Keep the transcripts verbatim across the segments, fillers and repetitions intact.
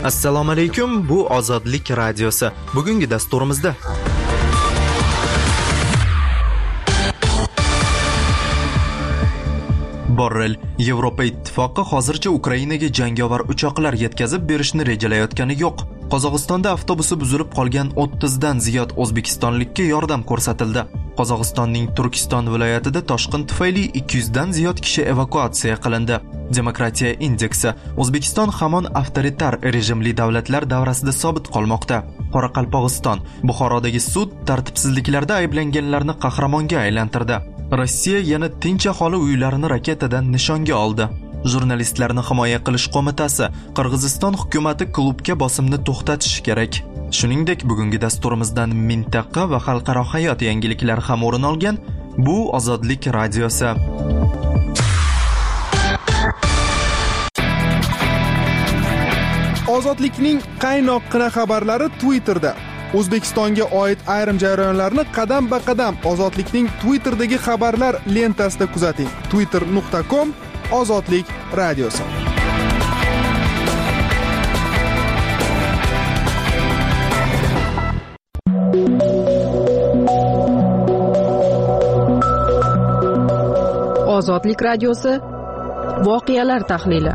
Assalomu alaykum, bu Ozodlik radiosi. Bugungi dasturimizda Borrell, Yevropa ittifoqi hozircha Ukrainaga jangovar uchoqlar yetkazib berishni rejalayotgani yo'q. Qozog'istonda avtobusi buzilib qolgan o'ttizdan ziyod o'zbekistonlikka yordam ko'rsatildi. Qozog'istonning Turkiston viloyatida toshqin tufayli ikki yuzdan ziyod kishi evakuatsiya qilindi. Demokratiya indeksi: O'zbekiston hamon avtoritar rejimli davlatlar davrasida sobit qolmoqda. Qoraqalpog'iston: Buxorodagi sud tartibsizliklarda ayblanganlarni qahramonga aylantirdi. Rossiya yana tinch aholi uylarini raketadan nishonga oldi. Jurnalistlarni himoya qilish qo'mitasi: Qirg'iziston hukumati klubga bosimni to'xtatishi kerak. Shuningdek, bugungi dasturimizdan mintaqa va xalqaro hayot yangiliklari ham o'rin olgan. Bu Ozodlik radiosi. Ozodlikning qaynoqqina xabarlari Twitterda. O'zbekistonga oid ayrim jarayonlarni qadam-ba-qadam Ozodlikning Twitterdagi xabarlar lentasida kuzating. twitter nuqta com Ozodlik radiosi. Ozodlik radiosi voqealar tahlili.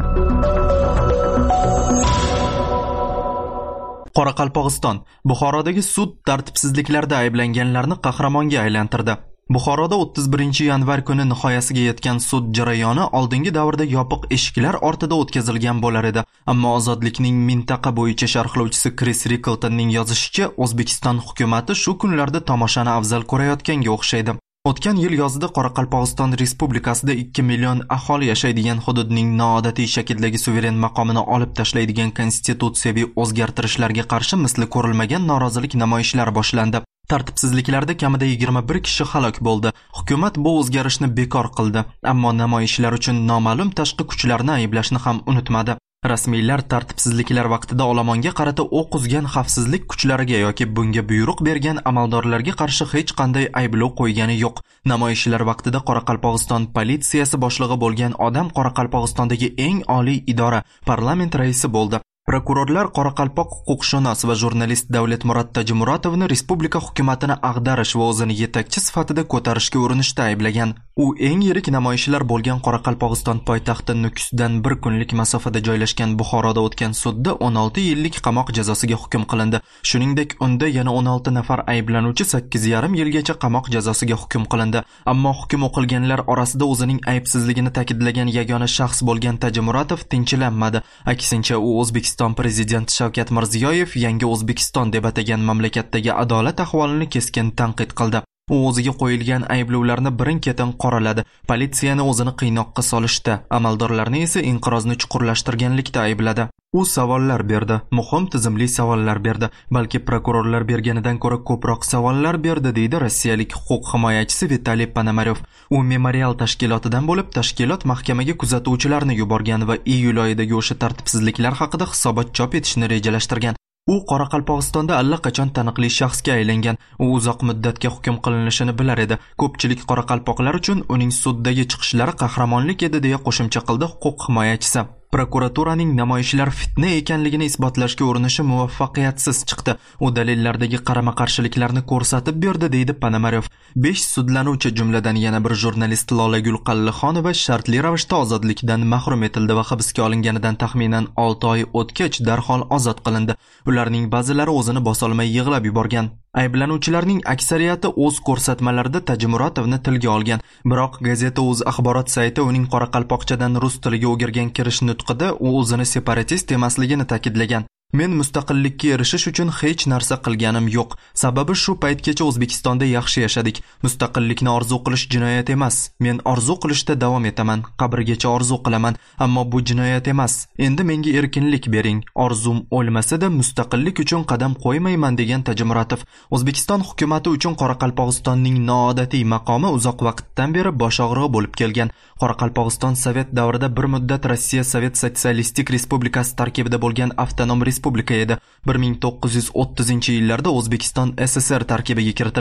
Qoraqalpog'iston: Buxorodagi sud tartibsizliklarda ayblanganlarni qahramonga aylantirdi. Buxoroda o'ttiz birinchi yanvar kuni nihoyasiga yetgan sud jarayoni oldingi davrda yopiq eshiklar ortida o'tkazilgan bo'lar edi. Ammo Ozodlikning mintaqa bo'yicha sharhlovchisi Chris Rickletonning yozishicha, O'zbekiston hukumatı shu kunlarda tomoshani afzal ko'rayotganga o'xshaydi. O'tgan yil yozida Qoraqalpog'iston Respublikasida ikki million aholi yashaydigan hududning noodatiy shakldagi suveren maqomini olib tashlaydigan konstitutsiyaviy o'zgartirishlarga qarshi misli ko'rilmagan norozilik namoyishlari boshlandi. Tartibsizliklarda kamida yigirma bir kishi halok bo'ldi. Hukumat bu o'zgarishni bekor qildi, ammo namoyishlar uchun noma'lum tashqi kuchlarni ayblashni ham unutmadi. Rasmiylar tartibsizliklar vaqtida olomonga qarata o'q uzgan xavfsizlik kuchlariga yoki bunga buyruq bergan amaldorlarga qarshi hech qanday ayblov qo'ygani yo'q. Namoyishlar vaqtida Qoraqalpog'iston politsiyasi boshlig'i bo'lgan odam Qoraqalpog'istondagi eng oliy idora, parlament raisi bo'ldi. Prokurorlar Qoraqalpoq huquqshunos va jurnalist Davletmurod Tajimuratovni respublika hukumatini ag'darish va o'zini yetakchi sifatida ko'tarishga urinishda ayblagan. U eng yirik namoyishlar bo'lgan Qoraqalpog'iston poytaxti Nukusdan bir kunlik masofada joylashgan Buxoroda o'tgan sudda o'n olti yillik qamoq jazosiga hukm qilindi. Shuningdek, unda yana o'n olti nafar ayblanuvchi sakkiz yarim yilgacha qamoq jazosiga hukm qilindi. Ammo hukm o'qilganlar orasida o'zining aybsizligini ta'kidlagan yagona shaxs bo'lgan Tajimuratov tinchlanmadi. Aksincha, u O'zbekiston Prezidenti Shavkat Mirziyoyev yangi O'zbekiston deb atagan mamlakatdagi adolat ahvolini keskin tanqid qildi. U o'ziga qo'yilgan ayblovlarni birin-ketin qoraladi. Politsiyani o'zini qiynoqqa solishda, amaldorlarni esa inqirozni chuqurlashtirganlikda aybladi. U savollar berdi, muhim tizimli savollar berdi, balki prokurorlar berganidan ko'ra ko'proq savollar berdi, deydi rossiyalik huquq himoyachisi Vitaliy Ponomaryov. U memorial tashkilotidan bo'lib, tashkilot mahkamaga kuzatuvchilarni yuborgan va iyul oyidagi o'sha tartibsizliklar haqida hisobot chop etishni rejalashtirgan. U Qoraqalpog'istonda allaqachon taniqli shaxsga aylangan. U uzoq muddatga hukm qilinishini bilar edi. Ko'pchilik qoraqalpoqlar uchun uning suddagi chiqishlari qahramonlik edi, deya qo'shimcha qildi huquq himoyachisi. Prokuraturaning namoyishlar fitna ekanligini isbotlashga urinishi muvaffaqiyatsiz chiqdi. U dalillardagi qarama-qarshiliklarni ko'rsatib berdi, deydi Ponomaryov. besh sudlanuvchi, jumladan yana bir jurnalist Lolagul Qallixonova shartli ravishda ozodlikdan mahrum etildi va hibsga olinganidan taxminan olti oy o'tgach darhol ozod qilindi. Ularning ba'zilari o'zini bosolmay yig'lab yuborgan. Ayblanuvchilarning aksariyati o'z ko'rsatmalarida Tajimuratovni tilga olgan. Biroq gazeta O'z axborot sayti uning qoraqalpoqchadan rus tiliga o'girgan kirish nutqida u o'zini separatist emasligini ta'kidlagan. Men mustaqillikka erishish uchun hech narsa qilganim yo'q. Sababi shu paytgacha O'zbekistonda yaxshi yashadik. Mustaqillikni orzu qilish jinoyat emas. Men orzu qilishda davom etaman. Qabrgacha orzu qilaman, ammo bu jinoyat emas. Endi menga erkinlik bering. Orzum o'lmasa-da mustaqillik uchun qadam qo'ymayman, degan Tajimuratov. O'zbekiston hukumatı uchun Qoraqalpog'istonning noodatiy maqomi uzoq vaqtdan beri bosh og'rig'i bo'lib kelgan. Qoraqalpog'iston Sovet davrida bir muddat Rossiya Sovet Sotsialistik Respublikasi tarkibida bo'lgan avtonom respublika edi. bir ming to'qqiz yuz o'ttizinchi yillarda O'zbekiston S S R tarkibiga kiritilgan.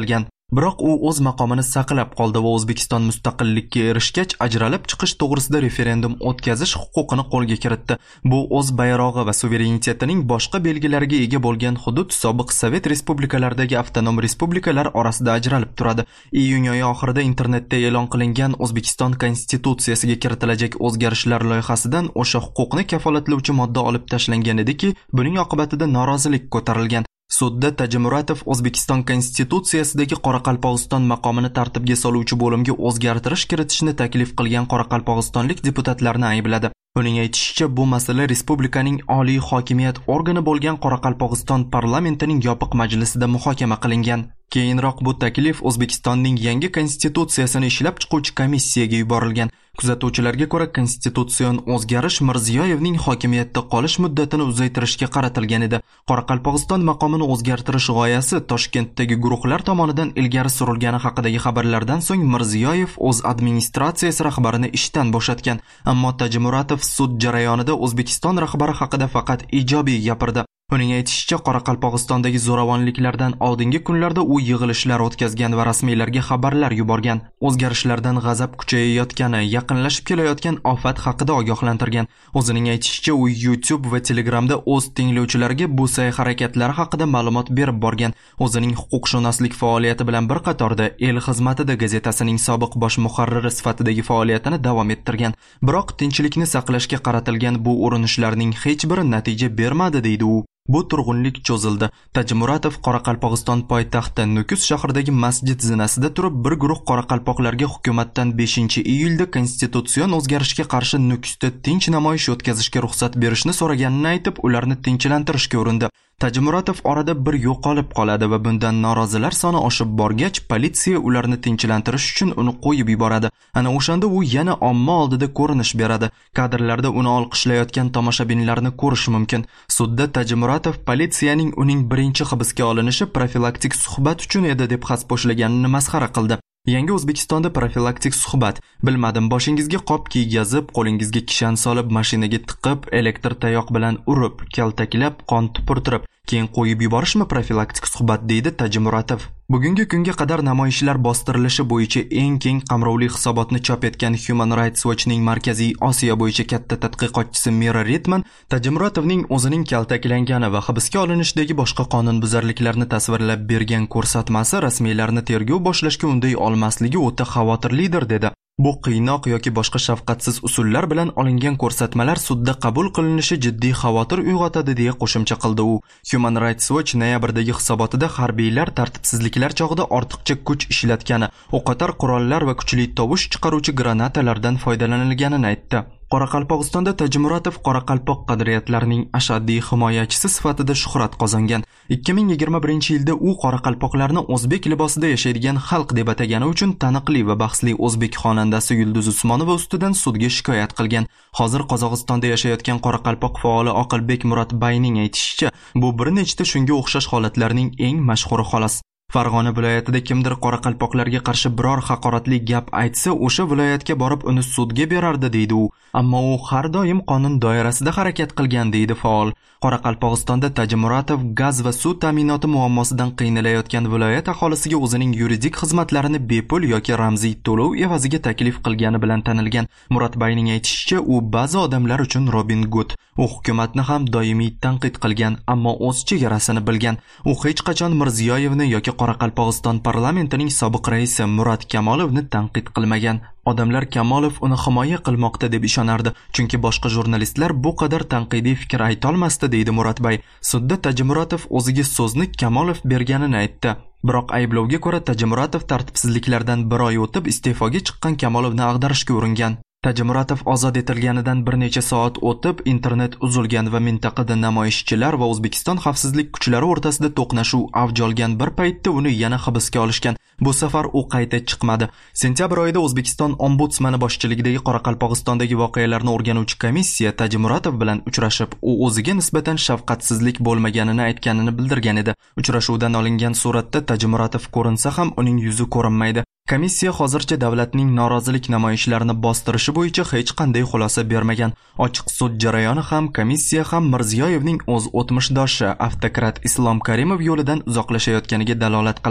Biroq u o'z maqomini saqlab qoldi va O'zbekiston mustaqillikka erishgach ajralib chiqish to'g'risida referendum o'tkazish huquqini qo'lga kiritdi. Bu o'z bayrog'i va suverenitetining boshqa belgilariga ega bo'lgan hudud sobiq Sovet respublikalaridagi avtonom respublikalar orasida ajralib turadi. Iyun oyi oxirida internetda e'lon qilingan O'zbekiston konstitutsiyasiga kiritilajak o'zgarishlar loyihasidan o'sha huquqni kafolatlovchi modda olib tashlangan ediki, buning oqibatida norozilik ko'tarilgan. Sudda Tajimuratov O'zbekiston konstitutsiyasidagi Qoraqalpog'iston maqomini tartibga soluvchi bo'limga o'zgartirish kiritishni taklif qilgan qoraqalpog'istonlik deputatlarni aybladi. Uning aytishicha, bu masala respublikaning oliy hokimiyat organi bo'lgan Qoraqalpog'iston parlamentining yopiq majlisida muhokama qilingan. Keyinroq bu taklif O'zbekistonning yangi konstitutsiyasini ishlab chiquvchi komissiyaga yuborilgan. Kuzatuvchilarga ko'ra, konstitutsion o'zgarish Mirziyoyevning hokimiyatda qolish muddatini uzaytirishga qaratilgan edi. Qoraqalpog'iston maqomini o'zgartirish g'oyasi Toshkentdagi guruhlar tomonidan ilgari surilgani haqidagi xabarlardan so'ng Mirziyoyev o'z administratsiyasi rahbarini ishdan bo'shatgan. Ammo Tajimuratov sud jarayonida O'zbekiston rahbari haqida faqat ijobiy gapirdi. Uning aytishicha, Qoraqalpog'istondagi zo'ravonliklardan oldingi kunlarda u yig'ilishlar o'tkazgan va rasmiylarga xabarlar yuborgan. O'zgarishlardan g'azab kuchayayotgani, yaqinlashib kelayotgan ofat haqida ogohlantirgan. O'zining aytishicha, u YouTube va Telegramda o'z tinglovchilariga bu sa'y-harakatlari haqida ma'lumot berib borgan. O'zining huquqshunoslik faoliyati bilan bir qatorda El xizmatida gazetasining sobiq bosh muharriri sifatidagi faoliyatini davom ettirgan. Biroq tinchlikni saqlashga qaratilgan bu urinishlarning hech biri natija bermadi, deydi u. Bu turg'unlik cho'zildi. Tajimuratov Qoraqalpog'iston poytaxti Nukus shahridagi masjid zinasida turib, bir guruh qoraqalpoqlarga hukumatdan beshinchi iyulda konstitutsion o'zgarishga qarshi Nukusda tinch namoyish o'tkazishga ruxsat berishni so'raganini aytib, ularni tinchlantirishga urindi. Tajimuratov orada bir yo'qolib qoladi va bundan norozilar soni oshib borgach, politsiya ularni tinchlantirish uchun uni qo'yib yuboradi. Ana o'shanda u yana omma oldida ko'rinish beradi. Kadrlarda uni olqishlayotgan tomoshabinlarni ko'rish mumkin. Sudda Tajimuratov politsiyaning uning birinchi hibsga olinishi profilaktik suhbat uchun edi deb xaspo'shlaganini masxara qildi. Yangi O'zbekistonda profilaktik suhbat. Bilmadim, boshingizga qop kiygazib, qo'lingizga kishan solib, mashinaga tiqib, elektr tayoq bilan urib, kaltaklab, qon tupurtirib, keyin qo'yib yuborishmi profilaktik suhbat, deydi Tajimuratov. Bugungi kunga qadar namoyishlar bostirilishi bo'yicha eng keng qamrovli hisobotni chop etgan Human Rights Watchning Markaziy Osiyo bo'yicha katta tadqiqotchisi Mira Ritman Tajimuratovning o'zining kaltaklangani va hibsga olinishdagi boshqa qonunbuzarliklarni tasvirlab bergan ko'rsatmasi rasmiylarni tergov boshlashga unday olmasligi o'ta xavotirlidir, dedi. Bu qiynoq yoki boshqa shafqatsiz usullar bilan olingan ko'rsatmalar sudda qabul qilinishi jiddiy xavotir uyg'otadi, deya qo'shimcha qildi u. Human Rights Watch noyabrdagi hisobotida harbiylar tartibsizliklar chog'ida ortiqcha kuch ishlatgani, o'qotar qurollar va kuchli tovush chiqaruvchi granatalardan foydalanilganini aytdi. Qoraqalpog'istonda Tajimuratov qoraqalpoq qadriyatlarining ashaddiy himoyachisi sifatida shuhrat qozongan. ikki ming yigirma birinchi yilda u qoraqalpoqlarni o'zbek libosida yashaydigan xalq deb atagani uchun taniqli va bahsli o'zbek xonandasi Yulduz Usmonova ustidan sudga shikoyat qilgan. Hozir Qozog'istonda yashayotgan qoraqalpoq faoli Oqilbek Muratbayning aytishicha, bu bir nechta shunga o'xshash holatlarning eng mashhuri xolos. Farg'ona viloyatida kimdir qoraqalpoqlarga qarshi biror haqoratli gap aytsa, o'sha viloyatga borib uni sudga berardi, deydi u. Ammo u har doim qonun doirasida harakat qilgan, deydi faol. Qoraqalpog'istonda Tajimuratov gaz va suv ta'minoti muammosidan qiynalayotgan viloyat aholisiga o'zining yuridik xizmatlarini bepul yoki ramziy to'lov evaziga taklif qilgani bilan tanilgan. Muratbayning aytishicha, u ba'zi odamlar uchun Robin Hood. U hukumatni ham doimiy tanqid qilgan, ammo o'z chegarasini bilgan. U hech qachon Mirziyoyevni yoki Qoraqalpog'iston parlamentining sobiq raisi Murat Kamolovni tanqid qilmagan. Odamlar Kamolov uni himoya qilmoqda deb ishonardi, chunki boshqa jurnalistlar bu qadar tanqidiy fikr ayta olmasdi, deydi Muratbay. Sudda Tajimuratov o'ziga so'zni Kamolov berganini aytdi. Biroq ayblovga ko'ra Tajimuratov tartibsizliklardan bir oy o'tib iste'foga chiqqan Kamolovni ag'darishga uringan. Tajimuratov ozod etilganidan bir necha soat o'tib internet uzilgan va mintaqada namoyishchilar va O'zbekiston xavfsizlik kuchlari o'rtasida to'qnashuv avj olgan bir paytda uni yana hibsga olishgan. Bu safar u qayta chiqmadi. Sentyabr oyida O'zbekiston ombudsmani boshchiligidagi Qoraqalpog'istondagi voqealarni o'rganuvchi komissiya Tajimuratov bilan uchrashib, u o'ziga nisbatan shafqatsizlik bo'lmaganini aytganini bildirgan edi. Uchrashuvdan olingan suratda Tajimuratov ko'rinsa ham uning yuzi ko'rinmaydi. Komissiya hozircha davlatning norozilik namoyishlarini bostirishi bo'yicha hech qanday xulosa bermagan. Ochiq sud jarayoni ham komissiya ham Mirziyoyevning o'z o'tmishdoshi avtokrat Islom Karimov yo'lidan uzoqlashayotganiga dalolat qiladi.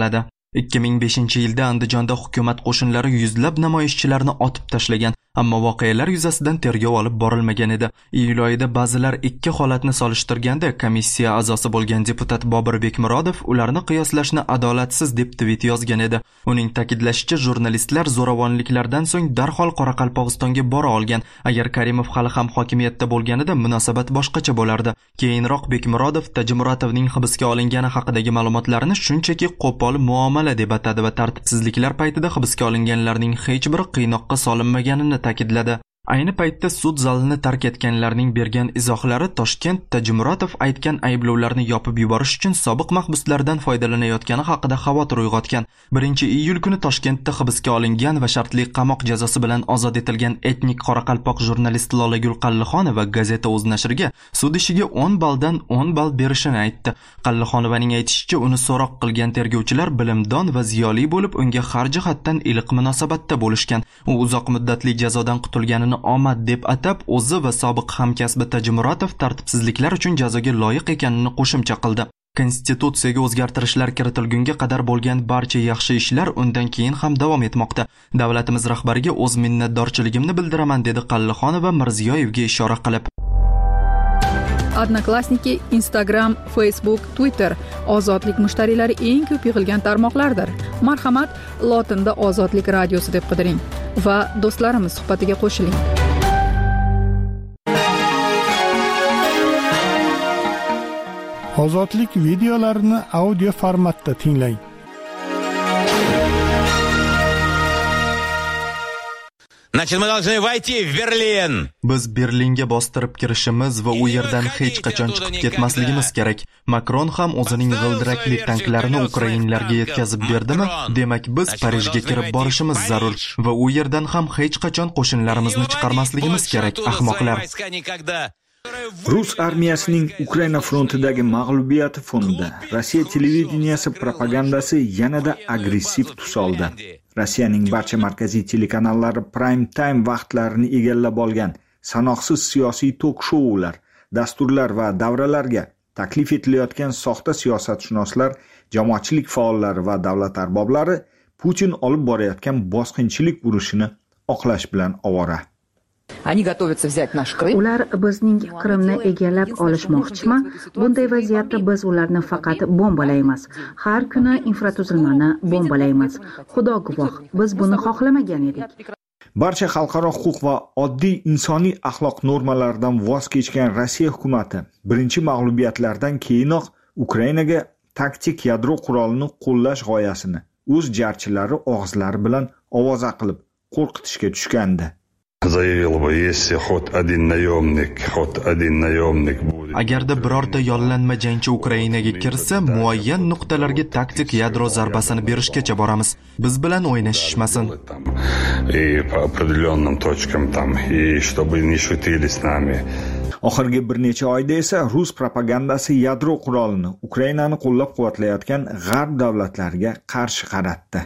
ikki ming beshinchi yilda Andijonda hukumat qo'shinlari yuzlab namoyishchilarni otib tashlagan, ammo voqealar yuzasidan tergov olib borilmagan edi. Iyul oyida ba'zilar ikki holatni solishtirganda komissiya a'zosi bo'lgan deputat Bobur Bekmurodov ularni qiyoslashni adolatsiz deb tweet yozgan edi. Uning ta'kidlashicha, jurnalistlar zo'ravonliklardan so'ng darhol Qoraqalpog'istonga bora olgan. Agar Karimov hali ham hokimiyatda bo'lganida munosabat boshqacha bo'lardi. Keyinroq Bekmurodov Tajimuratovning hibsga olingani haqidagi ma'lumotlarni shunchaki qo'pol muomala deb atadi va tartibsizliklar paytida hibsga olinganlarning hech biri qiynoqqa solinmaganini ta'kidladi. Ayni paytda sud zalini tark etganlarning bergan izohlari Toshkent Tajimurotov aytgan ayblovlarni yopib yuborish uchun sobiq mahbuslardan foydalanayotgani haqida xavotir uyg'otgan. birinchi iyul kuni Toshkentda hibsga olingan va shartli qamoq jazosi bilan ozod etilgan etnik qoraqalpoq jurnalist Lolagul Qallixonova gazeta o'z nashriga sud ishiga o'n balldan o'n ball berishini aytdi. Qallixonovaning aytishicha, uni so'roq qilgan tergovchilar bilimdon va ziyoli bo'lib, unga har jihatdan iliq munosabatda bo'lishgan. U uzoq muddatli jazodan qutulganini omad deb atab, o'zi va sobiq hamkasbi Tajimurotov tartibsizliklar uchun jazoga loyiq ekanini qo'shimcha qildi. Konstitutsiyaga o'zgartirishlar kiritilgunga qadar bo'lgan barcha yaxshi ishlar undan keyin ham davom etmoqda. Davlatimiz rahbariga o'z minnatdorchiligimni bildiraman, dedi Qallixonova Mirziyoyevga ishora qilib. Odnoklassniki, Instagram, Facebook, Twitter ozodlik mushtariylari eng ko'p yig'ilgan tarmoqlardir. Marhamat, lotinda Ozodlik radiosi deb qidiring va do'stlarimiz suhbatiga qo'shiling. Ozodlik videolarini audio formatda tinglang. Значит, мы должны войти в Берлин. Biz Berlinga bostirib kirishimiz va u yerdan hech qachon chiqib ketmasligimiz kerak. Makron ham o'zining g'ildirakli tanklarini ukrainlarga yetkazib berdimi? Demak, biz Parijga kirib borishimiz zarur va u yerdan ham hech qachon qo'shinlarimizni chiqarmasligimiz kerak, ahmoqlar. Rus armiyasining Ukraina frontidagi mag'lubiyati fonida Rossiya televideniyasi propagandasi yanada agressiv tus oldi. Rossiyaning barcha markaziy telekanallari prime time vaqtlarini egallab olgan sanoqsiz siyosiy tok-shoular, dasturlar va davralarga taklif etilayotgan soxta siyosatshunoslar, jamoatchilik faollari va davlat arboblari Putin olib borayotgan bosqinchilik urushini oqlash bilan ovora. Ular bizning Qrimni egallab olishmoqchimi? Bunday vaziyatda biz ularni faqat bombalaymiz. Har kuni infratuzilmani bombalaymiz. Xudo guvoh, biz buni xohlamagan edik. Barcha xalqaro huquq va oddiy insoniy axloq normalaridan voz kechgan Rossiya hukumatı birinchi mag'lubiyatlardan keyinoq Ukrainaga taktik yadro qurolini qo'llash g'oyasini o'z jarchilari og'izlari bilan ovoza qilib qo'rqitishga tushgandi. Заявил бы, если хоть один наемник, хоть один наемник будет. Agarda birorta yollanma jangchi Ukrainaga kirsa, muayyan nuqtalarga taktik yadro zarbasini berishgacha boramiz. Biz bilan o'ynashishmasin. И по определенным точкам там, и чтобы не шутили с нами. Oxirgi bir necha oyda esa Rus propagandasi yadro qurolini Ukrainani qo'llab-quvvatlayotgan g'arb davlatlariga qarshi qaratdi.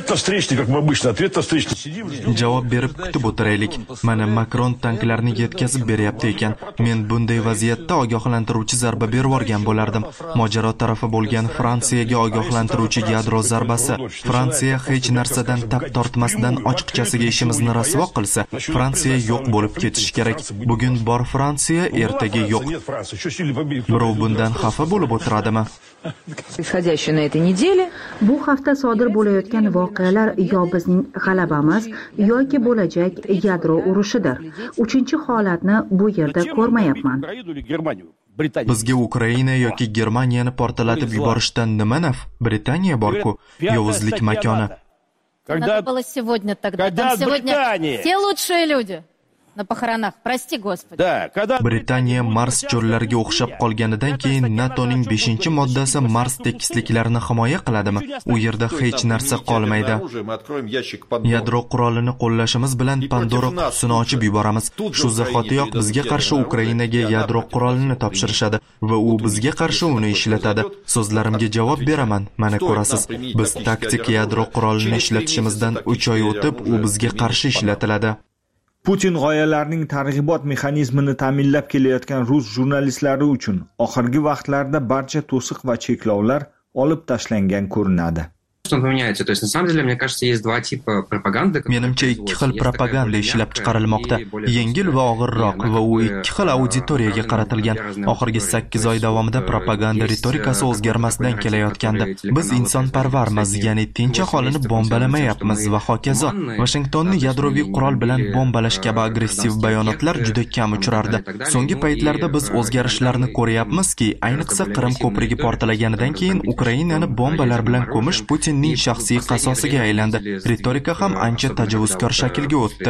Javob berib kutib o'tiraylik. Mana Makron tanklarni yetkazib beryapti ekan. Men bunday vaziyatda ogohlantiruvchi zarba berib yuborgan bo'lardim. Mojaro tarafi bo'lgan Fransiyaga ogohlantiruvchi yadro zarbasi. Fransiya hech narsadan tap tortmasdan ochiqchasiga ishimizni rasvo qilsa, Fransiya yo'q bo'lib ketishi kerak. Bugun bor Fransiya, ertaga yo'q. Birov bundan xafa bo'lib o'tiradimi? Bu hafta sodir bo'layotgan voqealar yo bizning g'alabamiz yoki bo'lajak yadro urushidir. Uchinchi holatni bu yerda ko'rmayapman. Bizga Ukraina yoki Germaniyani portlatib yuborishdan nima naf? Britaniya bor-ku, yovuzlik makoni. Надо было сегодня тогда. Там сегодня все лучшие люди. На похоронах, прости Господи. Britaniya Mars cho'llariga o'xshab qolganidan keyin NATOning beshinchi moddasi Mars tekisliklarini himoya qiladimi? U yerda hech narsa qolmaydi. Yadro qurolini qo'llashimiz bilan Pandora qutisini ochib yuboramiz. Shu zahotiyoq bizga qarshi Ukrainaga yadro qurolini topshirishadi va u bizga qarshi uni ishlatadi. So'zlarimga javob beraman. Mana ko'rasiz, biz taktik yadro qurolini ishlatishimizdan uch oy o'tib, u bizga qarshi ishlatiladi. Putin g'oyalarining targ'ibot mexanizmini ta'minlab kelayotgan rus jurnalistlari uchun oxirgi vaqtlarda barcha to'siq va cheklovlar olib tashlangan ko'rinadi. поменяется. То есть, на самом деле, мне кажется, есть два типа пропаганды. Menimcha ikki xil propaganda ishlab chiqarilmoqda. Yengil va og'irroq va u ikki xil auditoriyaga qaratilgan. Oxirgi sakkiz oy davomida propaganda ritorikasi o'zgarmasdan kelayotgandi. Biz insonparvarmiz, ya'ni tinch aholini bombalamayapmiz va hokazo. Vashingtonni yadroviy qurol bilan bombalash kabi agressiv bayonotlar juda kam uchrardi. So'nggi paytlarda biz o'zgarishlarni ko'ryapmizki, ayniqsa Qrim ko'prigi portlaganidan keyin Ukrainani bombalar bilan ko'mish Putinning shaxsiy qasosiga aylandi. Ritorika ham ancha tajovuzkor shaklga o'tdi.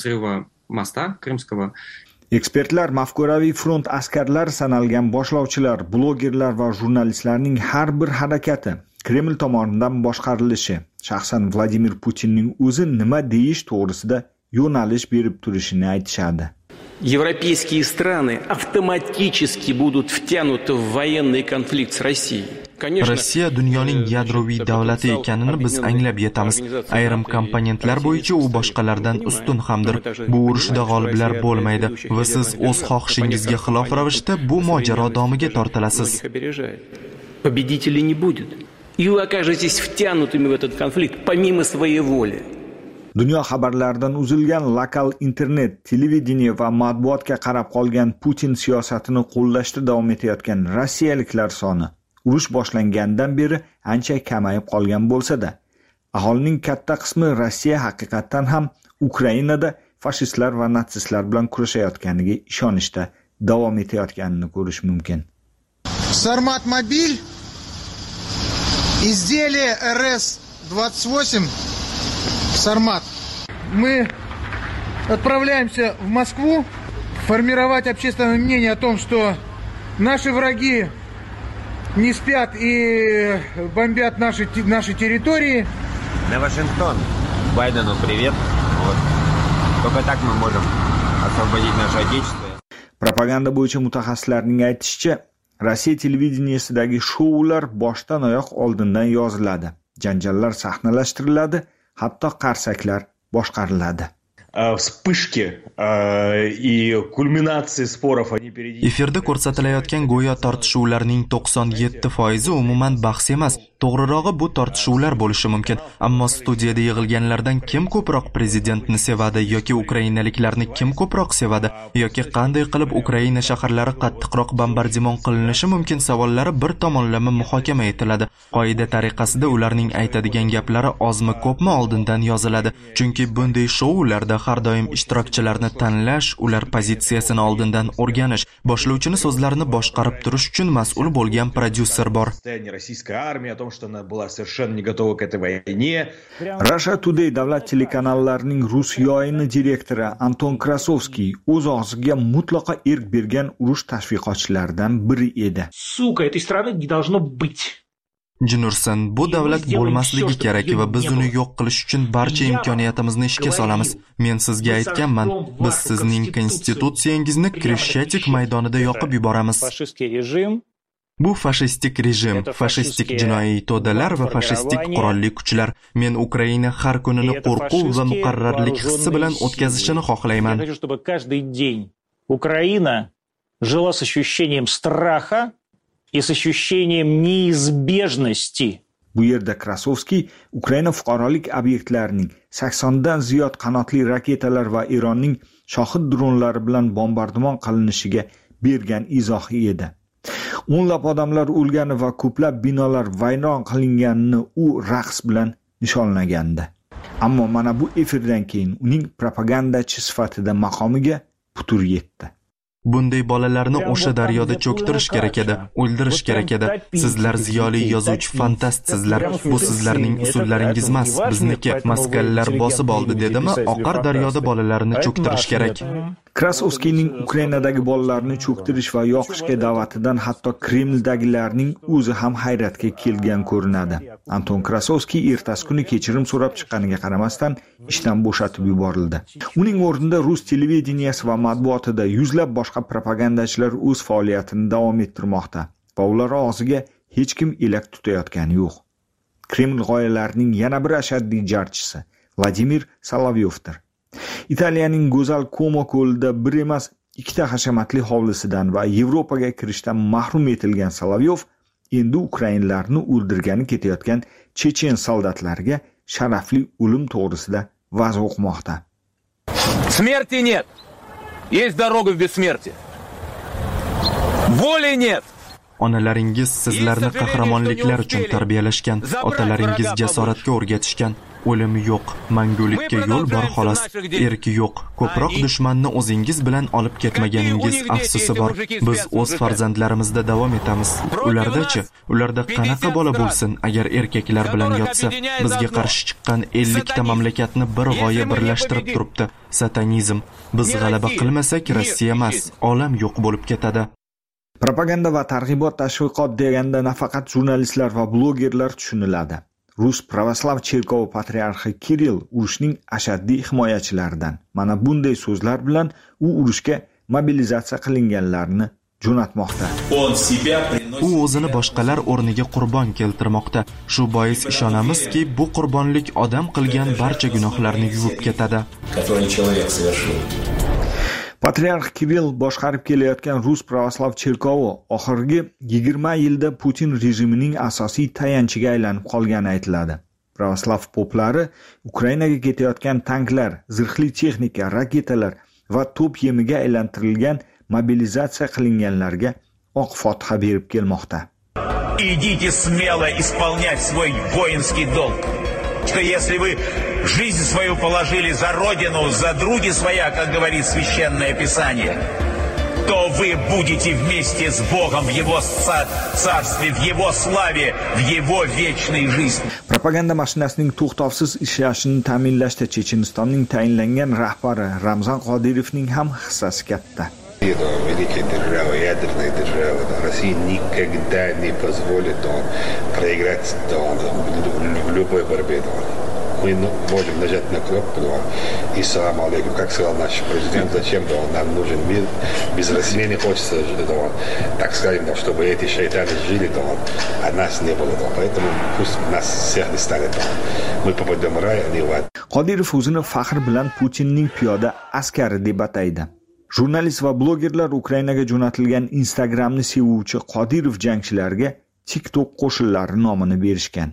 Ekspertlar mafkuraviy front askarlar sanalgan boshlovchilar, blogerlar va jurnalistlarning har bir harakati Kreml tomonidan boshqarilishi, shaxsan Vladimir Putinning o'zi nima deyish to'g'risida yo'nalish berib turishini aytishadi. Европейские страны автоматически будут втянуты в военный конфликт с Россией. Rossiya dunyoning yadroviy davlati ekanini biz anglab yetamiz. Ayrim komponentlar bo'yicha u boshqalardan ustun hamdir. Bu urushda g'oliblar bo'lmaydi va siz o'z xohishingizga xilof ravishda bu mojaro domiga tortilasiz. Победителей не будет. И вы окажетесь втянутыми в этот конфликт помимо своей воли. Dunyo xabarlaridan uzilgan lokal internet, televideniye va matbuotga qarab qolgan Putin siyosatini qo'llashda davom etayotgan rossiyaliklar soni urush boshlangandan beri ancha kamayib qolgan bo'lsa-da, aholining katta qismi Rossiya haqiqatan ham Ukrainada fashistlar va natsistlar bilan kurashayotganiga ishonishda davom etayotganini ko'rish mumkin. Sarmat mobil изделие эр эс двадцать восемь Сармат. Мы отправляемся в Москву формировать общественное мнение о том, что наши враги не спят и бомбят наши, наши территории. На Вашингтон. Байдену привет. Вот. Только так мы можем освободить наше отечество. Propaganda bo'yicha mutaxassislarning aytishicha, Rossiya televideniyesidagi shoular boshdan oyoq oldindan yoziladi. Janjallar sahnalashtiriladi, hatto qarsaklar boshqariladi. Вспышки и кульминации споров они перейдут. Efirda ko'rsatilayotgan go'yo tortishuvlarning to'qson yetti foizi umuman bahs emas. To'g'rirog'i bu tortishuvlar bo'lishi mumkin. Ammo studiyada yig'ilganlardan kim ko'proq prezidentni sevadi yoki ukrainaliklarni kim ko'proq sevadi yoki qanday qilib Ukraina shaharlari qattiqroq bombardimon qilinishi mumkin savollari bir tomonlama muhokama etiladi. Qoida tariqasida ularning aytadigan gaplari ozmi ko'pmi oldindan yoziladi. Chunki bunday shoularda har doim ishtirokchilarni tanlash, ular pozitsiyasini oldindan o'rganish, boshlovchini so'zlarini boshqarib turish uchun mas'ul bo'lgan prodyuser bor. Russia Today davlat telekanallarining rus yoyini direktori Anton Krasovskiy o'z og'ziga mutlaqo erk bergan urush tashviqotchilaridan biri edi. Suka этой страны не должно быть. Jinursan, bu davlat bo'lmasligi kerak va biz uni yo'q qilish uchun barcha imkoniyatimizni ishga solamiz. Men sizga aytganman, biz sizning konstitutsiyangizni Kreshchatik maydonida yoqib yuboramiz. Bu fashistik rejim, fashistik jinoiy to'dalar va fashistik qurolli kuchlar. Men Ukraina har kunini qo'rquv va muqarrarlik hissi bilan o'tkazishini xohlayman. Ukraina жила с ощущением страха и с ощущением неизбежности. Bu yerda Krasovskiy Ukraina fuqarolik obyektlarining saksondan ziyod qanotli raketalar va Eronning shohid dronlari bilan bombardimon qilinishiga bergan izohi edi. O'nlab odamlar o'lgani va ko'plab binolar vayron qilinganini u raqs bilan nishonlagandi. Ammo mana bu efirdan keyin uning propagandachi sifatida maqomiga putur yetdi. Bunday bolalarni o'sha daryoda cho'ktirish kerak edi, o'ldirish kerak edi. Sizlar ziyoli yozuvchi fantastsizlar. Bu sizlarning usullaringiz emas, bizniki. Moskvaliklar bosib oldi dedimi, oqar daryoda bolalarni cho'ktirish kerak. Krasovskiyning Ukrainadagi bolalarni cho'ktirish va yoqishga da'vatidan hatto Kremldagilarning o'zi ham hayratga kelgan ko'rinadi. Anton Krasovskiy ertasi kuni kechirim so'rab chiqqaniga qaramasdan ishdan bo'shatib yuborildi. Uning o'rnida rus televideniyasi va matbuotida yuzlab boshqa propagandachilar o'z faoliyatini davom ettirmoqda va ular og'ziga hech kim elak tutayotgani yo'q. Kreml g'oyalarining yana bir ashaddiy jarchisi Vladimir Solovyovdir. Italiyaning go'zal Como ko'lida bir emas, ikkita hashamatli hovlisidan va Yevropaga kirishdan mahrum etilgan Solovyov endi ukrainlarni o'ldirgani ketayotgan chechen soldatlariga sharafli o'lim to'g'risida va'z o'qimoqda. Смерти нет. Есть дорога в бессмертие. Воли нет. Onalaringiz sizlarni qahramonliklar uchun tarbiyalashgan, otalaringiz jasoratga o'rgatishgan. O'lim yo'q, mangulikka yo'l bor xolos, erki yo'q. Ko'proq dushmanni o'zingiz bilan olib ketmaganingiz afsusi bor. Biz o'z farzandlarimizda davom etamiz. Ularda-chi, ularda qanaqa bola bo'lsin agar erkaklar bilan yotsa? Bizga qarshi chiqqan ellik ta mamlakatni bir g'oya birlashtirib turibdi. Satanizm. Biz g'alaba qilmasak Rossiya emas, olam yo'q bo'lib ketadi. Propaganda va targ'ibot tashviqot deganda nafaqat jurnalistlar va blogerlar tushuniladi. Rus Pravoslav Cherkovi patriarxi Kirill urushning ashaddiy himoyachilaridan. Mana bunday so'zlar bilan u urushga mobilizatsiya qilinganlarni jo'natmoqda. U o'zini boshqalar o'rniga qurbon keltirmoqda. Shu bois ishonamizki, bu qurbonlik odam qilgan barcha gunohlarni yuvib ketadi. Patriarx Kirill boshqarib kelayotgan Rus Pravoslav Cherkovi oxirgi yigirma yilda Putin rejimining asosiy tayanchiga aylanib qolgani aytiladi. Pravoslav poplari Ukrainaga ketayotgan tanklar, zirhli texnika, raketalar va to'p yemiga aylantirilgan mobilizatsiya qilinganlarga oq fotiha berib kelmoqda. Идите смело исполнять свой воинский долг. Что если вы жизнь свою положили за родину, за други своя, как говорит Священное Писание, то вы будете вместе с Богом в Его царстве, в Его славе, в Его вечной жизни. Propaganda mashinasining to'xtovsiz ishlashini ta'minlashda Chechenistonning tayinlangan rahbari Ramzan Qodirovning ham hissasi katta. Великая держава, ядерная держава, Россия никогда не позволит проиграть в любой борьбе. Мы можем нажать на кнопку и салам алейкум. Как сказал наш президент, зачем нам нужен мир? Без России мне не хочется жить, так скажем, чтобы эти шайтаны жили, а нас не было. Поэтому пусть нас всех не станет. Мы попадем в рай, а не в ад. Qodirov o'zini faxr bilan Putinning piyoda askari deb ataydi. Jurnalist va blogerlar Ukrainaga jo'natilgan Instagramni sevuvchi Qodirov jangchilarga TikTok qo'shinlari nomini berishgan.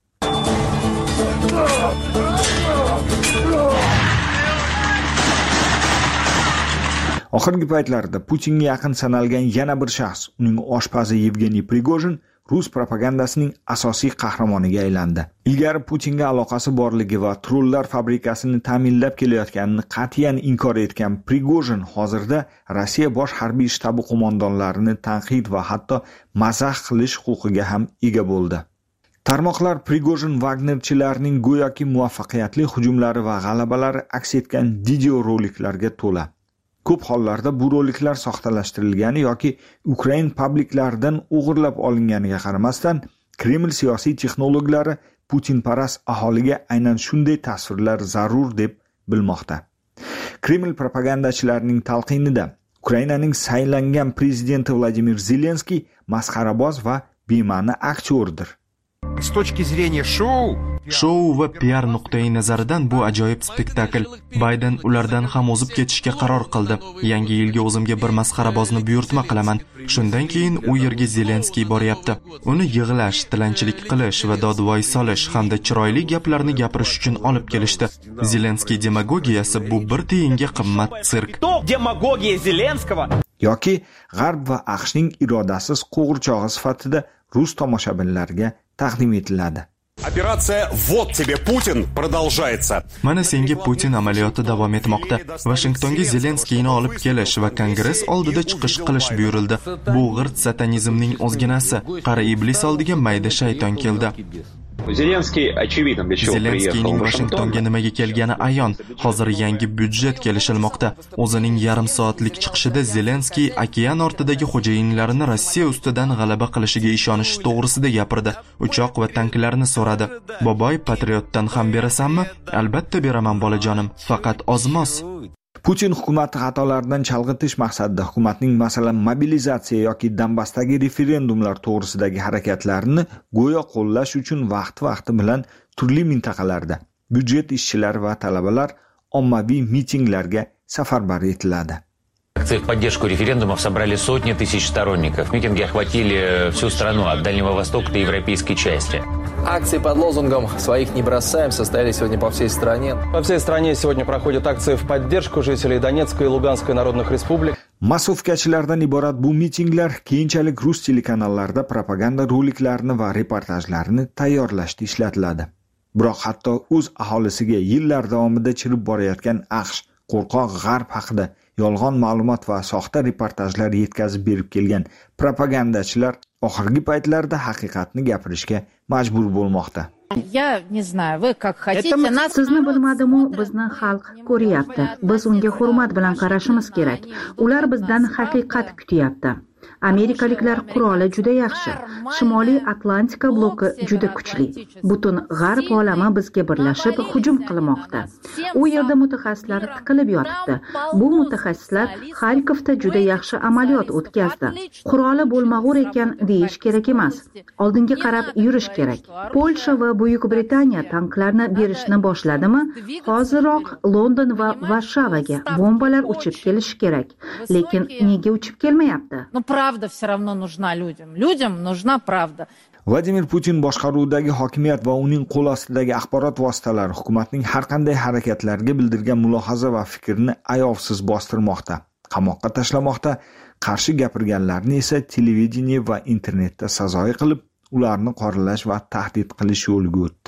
Oxirgi paytlarda Putinga yaqin sanalgan yana bir shaxs, uning oshpazi Yevgeniy Prigojin, Rus propagandasining asosiy qahramoniga aylandi. Ilgari Putinga aloqasi borligi va trollar fabrikasini ta'minlab kelayotganini qat'iyan inkor etgan Prigojin hozirda Rossiya bosh harbiy shtabi qo'mondonlarini tanqid va hatto mazax qilish huquqiga ham ega bo'ldi. Tarmoqlar Prigojin Wagnerchilarning go'yoki muvaffaqiyatli hujumlari va g'alabalari aks etgan video roliklarga to'la. Ko'p hollarda bu roliklar soxtalashtirilgani yoki Ukrain publiklaridan o'g'irlab olinganiga qaramasdan, Kreml siyosiy texnologlari Putinparast aholiga aynan shunday tasvirlar zarur deb bilmoqda. Kreml propagandachilarining talqinida Ukrainaning saylangan prezidenti Vladimir Zelenskiy masxaraboz va bema'ni aktyordir. С точки зрения шоу, Shou va P R nuqtai nazaridan bu ajoyib spektakl. Bayden ulardan ham o'zib ketishga qaror qildi. Yangi yilga o'zimga bir masxarabozni buyurtma qilaman. Shundan keyin u yerga Zelenskiy boryapti. Uni yig'lash, tilanchilik qilish va dodvoy solish hamda chiroyli gaplarni gapirish uchun olib kelishdi. Zelenskiy demagogiyasi bu bir tiyinga qimmat sirk. Demagogiya Zelenskого yoki G'arb va AQShning irodasiz qo'g'irchog'i sifatida rus tomoshabinlarga taqdim etiladi. Operatsiya "Вот тебе Putin" продолжается. Mana senga Putin amaliyoti davom etmoqda. Washingtonga Zelenskiyni olib kelish va Kongress oldida chiqish qilish buyurildi. Bu g'irt satanizmning o'zginasi. Qari iblis oldiga mayda shayton keldi. Zelenskiy очевидно для чего приехал. Zelenskiyning Washingtonga nimaga kelgani ayon. Hozir yangi byudjet kelishilmoqda. O'zining yarim soatlik chiqishida Zelenskiy okean ortidagi xo'jayinlarini Rossiya ustidan g'alaba qilishiga ishonish to'g'risida gapirdi. Uchoq va tanklarni so'radi. Boboy patriotdan ham berasanmi? Albatta beraman bolajonim, faqat ozmos. Putin hukumatni xatolardan chalg'itish maqsadida hukumatning masalan mobilizatsiya yoki Donbassdagi referendumlar to'g'risidagi harakatlarini go'yo qo'llash uchun vaqt-vaqti bilan turli mintaqalarda byudjet ishchilari va talabalar ommaviy mitinglarga safarbar etiladi. Акции в поддержку референдумов собрали сотни тысяч сторонников. Митинги охватили всю страну, от Дальнего Востока до европейской части. Акции под лозунгом «Своих не бросаем» состоялись сегодня по всей стране. По всей стране сегодня проходят акции в поддержку жителей Донецкой и Луганской народных республик. Masofkachilardan iborat bu mitinglar keyinchalik rus telekanallarida propaganda roliklarini va reportajlarini tayyorlashda ishlatiladi. Biroq hatto o'z aholisiga yillar davomida chirib borayotgan AQSh qo'rqoq g'arb haqida yolg'on ma'lumot va soxta reportajlar yetkazib berib kelgan propagandachilar oxirgi paytlarda haqiqatni gapirishga majbur bo'lmoqda. Я не знаю, вы как хотите, нас... Sizni bilmadimu, bizni xalq ko'ryapti. Biz unga hurmat bilan qarashimiz kerak. Ular bizdan haqiqat kutyapti. Amerikaliklar quroli juda yaxshi. Shimoliy Atlantika bloki juda kuchli. Butun g'arb olami bizga birlashib hujum qilmoqda. U yerda mutaxassislar tiqilib yotibdi. Bu mutaxassislar Xarkovda juda yaxshi amaliyot o'tkazdi. Quroli bo'lmag'ur ekan deyish kerak emas. Oldinga qarab yurish kerak. Polsha va Buyuk Britaniya tanklarni berishni boshladimi? Hoziroq London va Varshavaga bombalar uchib kelishi kerak. Lekin nega uchib kelmayapti? Правда все равно нужна людям. Людям нужна правда. Vladimir Putin boshqaruvidagi hokimiyat va uning qo'l ostidagi axborot vositalari hukumatning har qanday harakatlariga bildirgan mulohaza va fikrni ayovsiz bostirmoqda, qamoqqa tashlamoqda, qarshi gapirganlarni esa televideniye va internetda sazoyi qilib, ularni qoralash va tahdid qilish yo'liga o'tdi.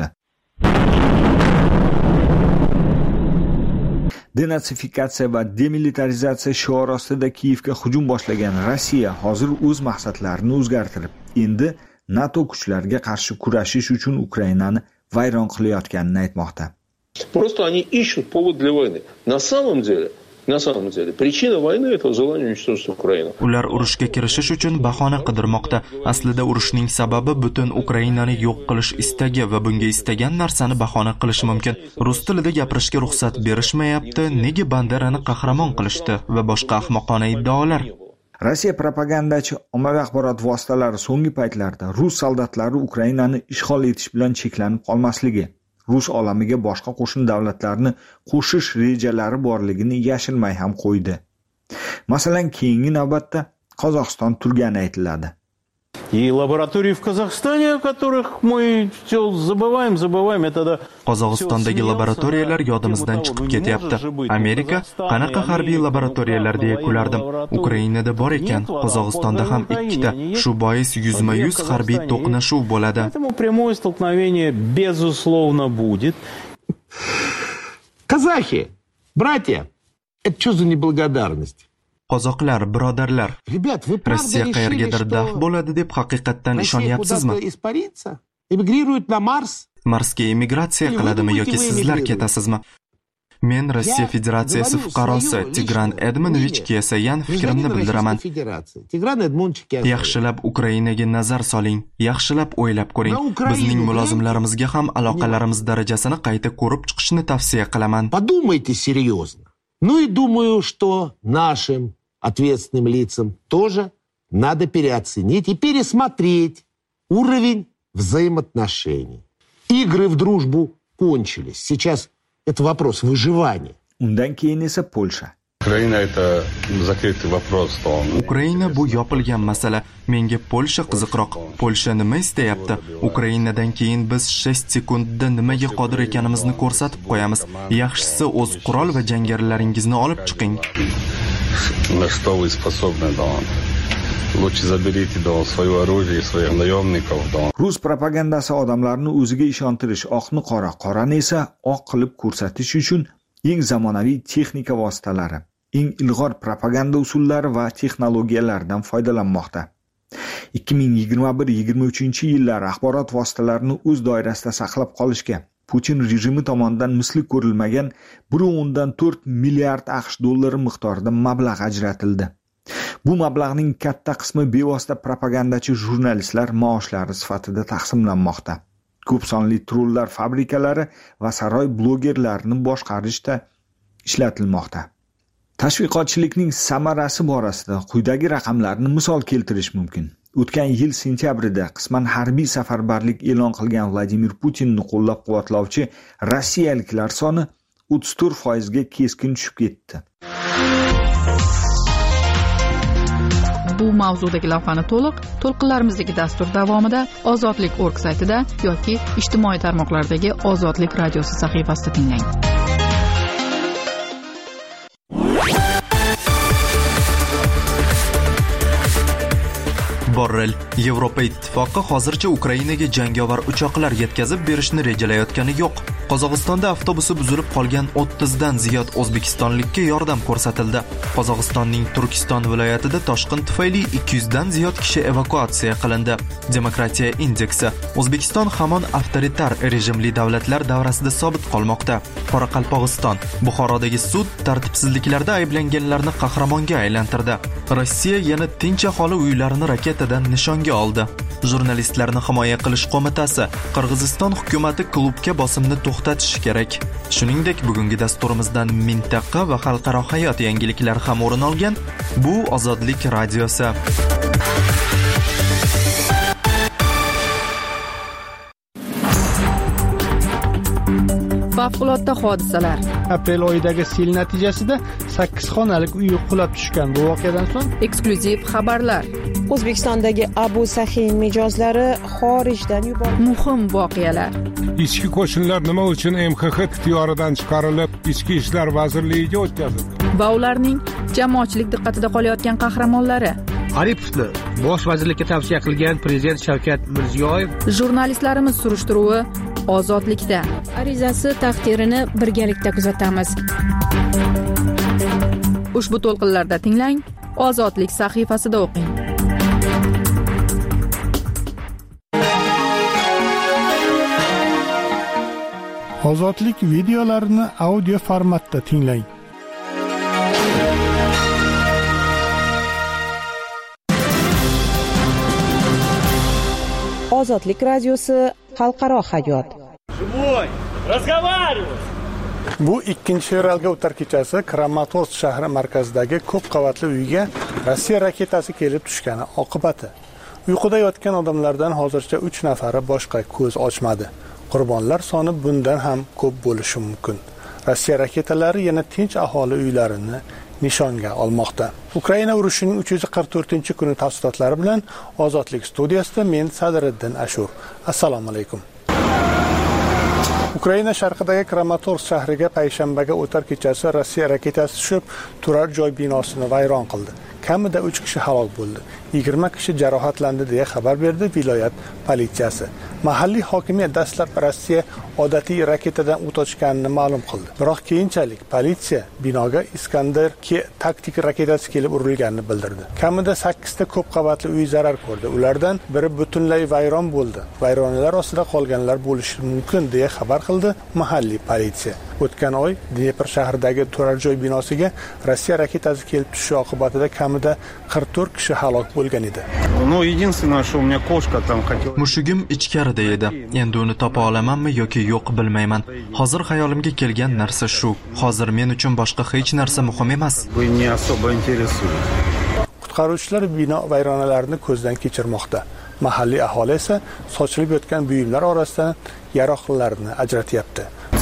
Denasifikatsiya va demilitarizatsiya shiori ostida Kiyevga hujum boshlagan Rossiya hozir o'z maqsadlarini o'zgartirib, endi NATO kuchlariga qarshi kurashish uchun Ukrainani vayron qilayotganini aytmoqda. Просто они ищут повод для войны. На самом деле, на самом деле, причина войны это желание уничтожить Украину. Ular urushga kirishish uchun bahona qidirmoqda. Aslida urushning sababi butun Ukrainani yo'q qilish istagi va bunga istagan narsani bahona qilish mumkin. Rus tilida gapirishga ruxsat berishmayapti, nega Banderani qahramon qilishdi va boshqa ahmoqona iddaolar. Rossiya propagandachi ommaviy axborot vositalari so'nggi paytlarda rus soldatlari Ukrainani ishg'ol etish bilan cheklanib qolmasligi, Rus olamiga boshqa qo'shni davlatlarni qo'shish rejalari borligini yashirmay ham qo'ydi. Masalan, keyingi navbatda Qozog'iston turgani aytiladi. И лаборатории в Казахстане, о которых мы все забываем, забываем, это Qozog'istondagi laboratoriyalar yodimizdan chiqib ketyapti. Amerika qanaqa harbiy laboratoriyalar deya kulardim. Ukrainada bor ekan, Qozog'istonda ham ikkita. Shu bois yuzma-yuz harbiy to'qnashuv bo'ladi. Поэтому прямое столкновение безусловно будет. Казахи, братья, это что за неблагодарность? Qozoqlar, birodarlar, Rossiya qayergadir daf bo'ladi deb haqiqatdan ishonyapsizmi? Marsga emigratsiya qiladimi yoki sizlar ketasizmi? Men Rossiya Federatsiyasi fuqarosi Tigran Edmonovich Kesayan fikrimni bildiraman. Yaxshilab Ukrainaga nazar soling, yaxshilab o'ylab ko'ring. Bizning mulozimlarimizga ham aloqalarimiz darajasini qayta ko'rib chiqishni tavsiya qilaman. Подумайте серьезно. Ну и думаю, что нашим ответственным лицам тоже надо переоценить и пересмотреть уровень взаимоотношений. Игры в дружбу кончились. Сейчас это вопрос выживания. Undan keyin esa Polsha. Ukraina это закрытый вопрос. Ukraina bu yopilgan masala. Menga Polsha qiziqroq. Polsha nima istayapti? Ukrainadan keyin biz шесть sekundda nimaga qodir ekanimizni ko'rsatib qo'yamiz. Yaxshisi o'z qurol va jangarilaringizni olib chiqing. На что вы способны, Дон? Лучше заберите, Дон, свое оружие, своих наемников, Дон. Rus propagandasi odamlarni o'ziga ishontirish, oqni qora, qorani esa oq qilib ko'rsatish uchun eng zamonaviy texnika vositalari, eng ilg'or propaganda usullari va texnologiyalardan foydalanmoqda. ikki ming yigirma bir yigirma uchinchi yillar axborot vositalarini o'z doirasida saqlab qolishga Putin rejimi tomonidan misli ko'rilmagan bir o'ndan to'rt milliard AQSh dollari miqdorida mablag' ajratildi. Bu mablag'ning katta qismi bevosita propagandachi jurnalistlar maoshlari sifatida taqsimlanmoqda. Ko'p sonli trollar fabrikalari va saroy blogerlarini boshqarishda ishlatilmoqda. Tashviqotchilikning samarasi borasida quyidagi raqamlarni misol keltirish mumkin. O'tgan yil sentyabrida qisman harbiy safarbarlik e'lon qilgan Vladimir Putinni qo'llab-quvvatlovchi rossiyaliklar soni o'ttiz to'rt foizga keskin tushib ketdi. Bu mavzudagi lavhani to'liq to'lqinlarimizdagi dastur davomida Ozodlik nokta org saytida yoki ijtimoiy tarmoqlardagi Ozodlik radiosi sahifasida tinglang. Borrell, Yevropa ittifoqi hozircha Ukrainaga jangovar uchoqlar yetkazib berishni rejalayotgani yo'q. Qozog'istonda avtobusi buzilib qolgan o'ttiz dan ziyod o'zbekistonlikka yordam ko'rsatildi. Qozog'istonning Turkiston viloyatida toshqin tufayli ikki yuz dan ziyod kishi evakuatsiya qilindi. Demokratiya indeksi: O'zbekiston hamon avtoritar rejimli davlatlar davrasida sobit qolmoqda. Qoraqalpog'iston, Buxorodagi sud tartibsizliklarda ayblanganlarni qahramonga aylantirdi. Rossiya yana tinch aholi uylarini raketadan nishonga oldi. Jurnalistlarni himoya qilish qo'mitasi: Qirg'iziston hukumatı klubga bosimni to'xtatishi kerak. Shuningdek, bugungi dasturimizdan mintaqa va xalqaro hayot yangiliklari ham o'rin olgan. Bu Ozodlik radiosi. Favqulodda hodisalar. Aprel oyidagi sel natijasida sakkiz xonalik uy qulab tushgan. Bu voqeadan so'ng eksklyuziv xabarlar. O'zbekistondagi Abu Sahiy mijozlari xorijdan yuborildi. Muhim voqealar. Ichki qo'shinlar nima uchun M X X ixtiyoridan chiqarilib, Ichki ishlar vazirligiga o'tkazildi? Va ularning jamoatchilik diqqatida qolayotgan qahramonlari. Aripovni bosh vazirlikka tavsiya qilgan prezident Shavkat Mirziyoyev. Jurnalistlarimiz surishtiruvi Ozodlikda. Arizasi taqdirini birgalikda kuzatamiz. Ushbu to'lqinlarda tinglang, Ozodlik sahifasida o'qing. Ozodlik videolarini audio formatda tinglang. Ozodlik radiosi xalqaro hayot. Bu ikkinchi fevralga o'tar kechasi Kramatorsk shahri markazidagi ko'p qavatli uyga Rossiya raketasi kelib tushgani oqibati. Uyquda yotgan odamlardan hozircha uch nafari boshqa ko'z ochmadi. Qurbonlar soni bundan ham ko'p bo'lishi mumkin. Rossiya raketalari yana tinch aholi uylarini nishonga olmoqda. Ukraina urushining uch yuz qirq to'rtinchi kuni tafsilotlari bilan Ozodlik studiyasida men Sadriddin Ashur. Assalomu alaykum. Ukraina sharqidagi Kramatorsk shahriga payshanbaga o'tar kechasi Rossiya raketasi tushib, turar joy binosini vayron qildi. Kamida uch kishi halok bo'ldi. yigirma kishi jarohatlandi deya xabar berdi viloyat politsiyasi. Mahalliy hokimiyat dastlab Rossiya odatiy raketadan o't ochganini ma'lum qildi. Biroq keyinchalik politsiya binoga Iskandar ikki taktik raketasi kelib urilganini bildirdi. Kamida sakkiz ta ko'p qavatli uy zarar ko'rdi. Ulardan biri butunlay vayron bo'ldi. Vayronalar ostida qolganlar bo'lishi mumkin deya xabar qildi mahalliy politsiya. O'tgan oy Dnepr shahridagi turar joy binosiga Rossiya raketasi kelib tushishi oqibatida kamida qirq to'rt kishi halok bo'lgan edi. Ну, единственное, что у меня кошка там хотела. Mushugim ichkarida edi. Endi uni topa olamanmi yoki yo'q bilmayman. Hozir xayolimga kelgan narsa shu. Hozir men uchun boshqa hech narsa muhim emas. Вы не особо интересует. Qutqaruvchilar bino vayronalarini ko'zdan kechirmoqda. Mahalliy aholi esa sochilib yotgan buyumlar orasidan yaroqlilarni ajratyapti.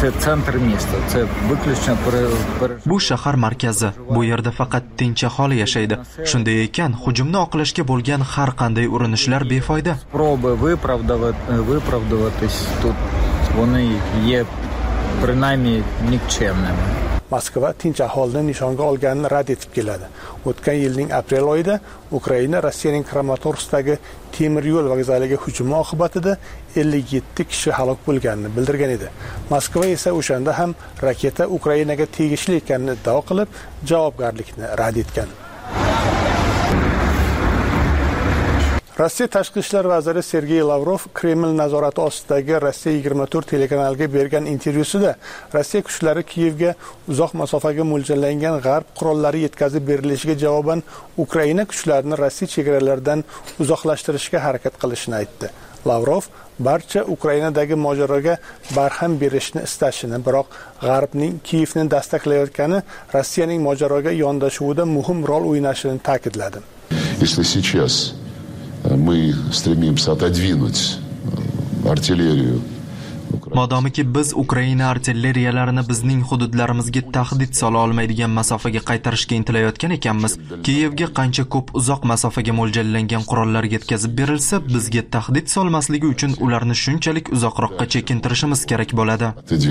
Bu shahar markazi. Bu yerda faqat tinch aholi yashaydi. Shunday ekan, hujumni oqlashga bo'lgan har qanday urinishlar befoyda. Спроби виправдуватись тут вони є принаймні нікчемними. Moskva tinch aholini nishonga olganini rad etib keladi. O'tgan yilning aprel oyida Ukraina Rossiyaning Kramatorskdagi temir yo'l vokzaliga hujumi oqibatida ellik yetti kishi halok bo'lganini bildirgan edi. Moskva esa o'shanda ham raketa Ukrainaga tegishli ekanini iddao qilib, javobgarlikni rad etgan. Rossiya tashqi ishlar vaziri Sergey Lavrov Kreml nazorati ostidagi Rossiya yigirma to'rt telekanaliga bergan intervyusida Rossiya kuchlari Kiyevga uzoq masofaga mo'ljallangan g'arb qurollari yetkazib berilishiga javoban Ukraina kuchlarini Rossiya chegaralaridan uzoqlashtirishga harakat qilishini aytdi. Lavrov barcha Ukrainadagi mojaroga barham berishni istashini, biroq g'arbning Kiyevni dastaklayotgani Rossiyaning mojaroga yondashuvida muhim rol o'ynashini ta'kidladi. Если сейчас мы стремимся отодвинуть артиллерию Modomiki biz Ukraina artilleriyalarini bizning hududlarimizga tahdid sola olmaydigan masofaga qaytarishga intilayotgan ekanmiz, Kiyevga qancha ko'p uzoq masofaga mo'ljallangan qurollar yetkazib berilsa, bizga tahdid solmasligi uchun ularni shunchalik uzoqroqqa chekintirishimiz kerak bo'ladi.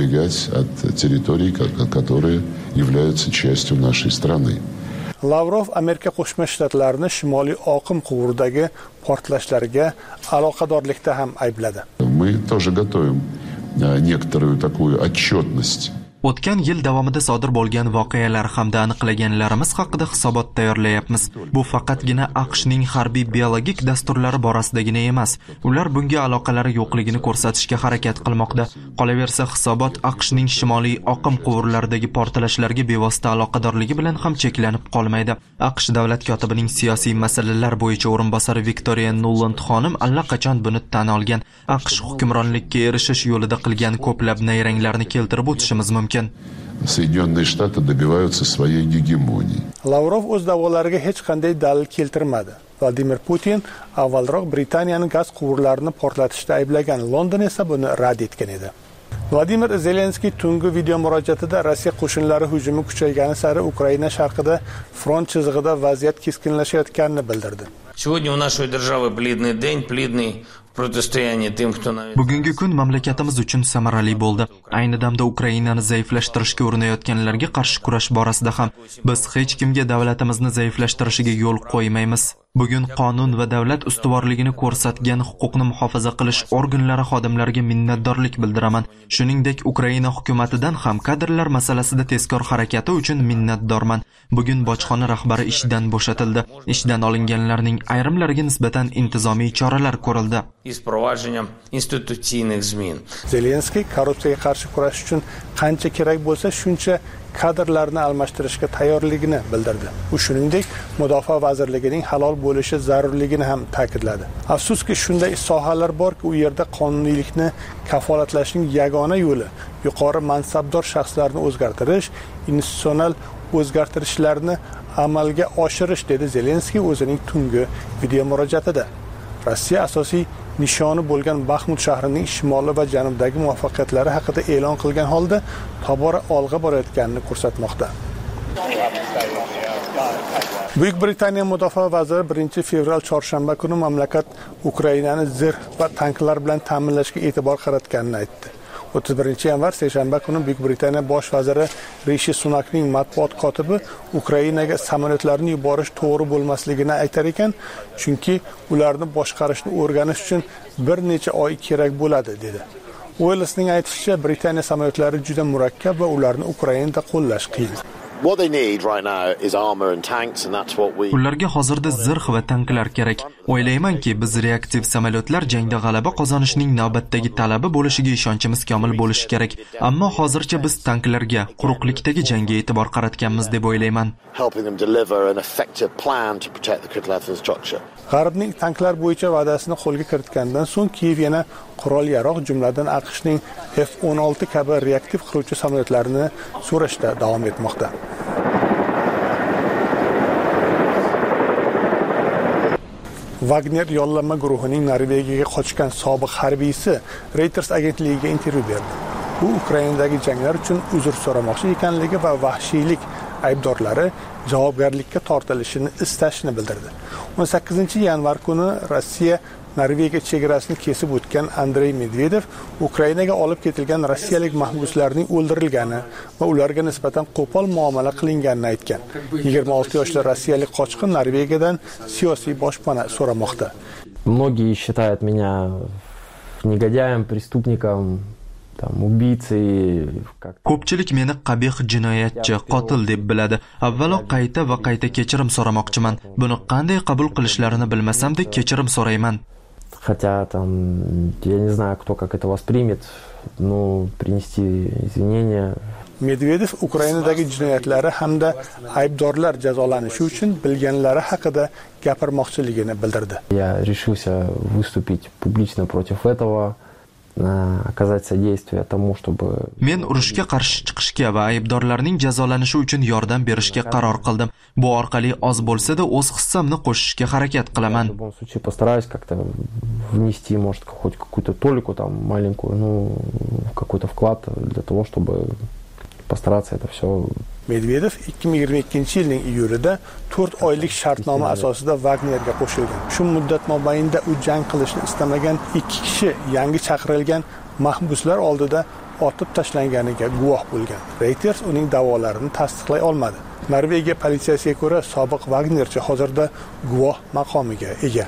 Lavrov Amerika Qo'shma Shtatlarini Shimoliy oqim quvuridagi portlashlarga aloqadorlikda ham aybladi. Мы тоже готовим некоторую такую отчетность. O'tgan yil davomida sodir bo'lgan voqealar hamda aniqlaganlarimiz haqida hisobot tayyorlayapmiz. Bu faqatgina AQShning harbiy biologik dasturlari borasidagina emas. Ular bunga aloqalari yo'qligini ko'rsatishga harakat qilmoqda. Qolaversa, hisobot AQShning shimoliy oqim quvurlaridagi portlashlarga bevosita aloqadorligi bilan ham cheklanib qolmaydi. AQSh davlat kotibining siyosiy masalalar bo'yicha o'rinbosari Victoria Nuland xonim allaqachon buni tan olgan. AQSh hukmronlikka erishish yo'lida qilgan ko'plab nayranglarni keltirib o'tishimiz mumkin. Соединенные Штаты добиваются своей гегемонии. Lavrov o'z da'volariga hech qanday dalil keltirmadi. Vladimir Putin avvalroq Britaniyaning gaz quvurlarini portlatishda ayblagan, London esa buni rad etgan edi. Vladimir Zelenskiy tungi video murojaatida Rossiya qo'shinlari hujumi kuchaygani sari Ukraina sharqida front chizig'ida vaziyat keskinlashayotganini bildirdi. Сегодня у нашей державы бледный день, бледный противостояние тем, кто на... Bugungi kun mamlakatimiz uchun samarali bo'ldi. Ayni damda Ukrainani zaiflashtirishga urinayotganlarga qarshi kurash borasida ham biz hech kimga davlatimizni zaiflashtirishiga yo'l qo'ymaymiz. Bugun qonun va davlat ustuvorligini ko'rsatgan huquqni muhofaza qilish organlari xodimlariga minnatdorlik bildiraman. Shuningdek, Ukraina hukumatidan ham kadrlar masalasida tezkor harakati uchun minnatdorman. Bugun bojxona rahbari ishdan bo'shatildi. Ishdan olinganlarning ayrimlariga nisbatan intizomiy choralar ko'rildi. Zelenskiy korrupsiyaga qarshi kurash uchun qancha kerak bo'lsa shuncha kadrlarni almashtirishga tayyorligini bildirdi. U shuningdek, Mudofaa vazirligining halol bo'lishi zarurligini ham ta'kidladi. Afsuski, shunday sohalar borki, u yerda qonuniylikni kafolatlashning yagona yo'li yuqori mansabdor shaxslarni o'zgartirish, institutsional o'zgartirishlarni amalga oshirish, dedi Zelenskiy o'zining tungi video murojaatida. Rossiya asosiy nishoni bo'lgan Baxmut shahrining shimoli va janubidagi muvaffaqiyatlari haqida e'lon qilgan holda tobora olg'a borayotganini ko'rsatmoqda. Buyuk Britaniya mudofaa vaziri birinchi fevral chorshanba kuni mamlakat Ukrainani zirh va tanklar bilan ta'minlashga e'tibor qaratganini aytdi. o'ttiz birinchi yanvar seshanba kuni Buyuk Britaniya bosh vaziri Rishi Sunakning matbuot kotibi Ukrainaga samolyotlarni yuborish to'g'ri bo'lmasligini aytar ekan, chunki ularni boshqarishni o'rganish uchun bir necha oy kerak bo'ladi, dedi. Uellsning aytishicha, Britaniya samolyotlari juda murakkab va ularni Ukrainada qo'llash qiyin. What they need right now is armor and tanks, and that's what we... Ularga hozirda zirh va tanklar kerak. O'ylaymanki, biz reaktiv samolyotlar jangda g'alaba qozonishning navbatdagi talabi bo'lishiga ishonchimiz komil bo'lishi kerak. Ammo hozircha biz tanklarga, quruqlikdagi jangga e'tibor qaratganmiz deb o'ylayman. Helping them deliver an effective plan to protect the critical infrastructure. G'arbning tanklar bo'yicha va'dasini qo'lga kiritgandan so'ng Kiyev yana qurol-yarog', jumladan AQShning F o'n olti kabi reaktiv qiruvchi samolyotlarini so'rashda davom etmoqda. Wagner yollanma guruhining Norvegiyaga qochgan sobiq harbiysi Reuters agentligiga intervyu berdi. U Ukrainadagi janglar uchun uzr so'ramoqchi ekanligi va vahshiylik aybdorlari javobgarlikka tortilishini istashini bildirdi. o'n sakkizinchi yanvar kuni Rossiya Norvegiya chegarasini kesib o'tgan Andrey Medvedev Ukrainaga olib ketilgan rossiyalik mahbuslarning o'ldirilgani va ularga nisbatan qo'pol muomala qilinganini aytgan. yigirma olti yoshli rossiyalik qochqin Norvegiyadan siyosiy boshpana so'ramoqda. Многие считают меня негодяем, преступником, там убийцей. Ko'pchilik meni qabih jinoyatchi, qotil deb biladi. Avvalo qayta va qayta kechirim so'ramoqchiman. Buni qanday qabul qilishlarini bilmasam-dek kechirim so'rayman. Хотя там я не знаю, кто как это воспримет, но принести извинения. Medvedev Ukrainadagi jinoyatlari hamda aybdorlar jazolanishi uchun bilganlari haqida gapirmoqchiligini bildirdi. Я решился выступить публично против этого. оказать содействие тому, чтобы... Men urushga qarshi chiqishga va aybdorlarning jazolanishi uchun yordam berishga qaror qildim. Bu orqali oz bo'lsa-da o'z hissamni qo'shishga harakat qilaman. В любом случае постараюсь как-то внести, может, хоть какую-то толику там маленькую, ну, какой-то вклад для того, чтобы постараться это все. Medvedev ikki ming yigirma ikkinchi yilning iyulida to'rt oylik shartnoma asosida Wagnerga qo'shilgan. Shu muddat mobaynida u jang qilishni istamagan ikki kishi yangi chaqirilgan mahbuslar oldida otib tashlanganiga guvoh bo'lgan. Reuters uning da'volarini tasdiqlay olmadi. Norvegiya politsiyasiga ko'ra, sobiq Wagnerchi hozirda guvoh maqomiga ega.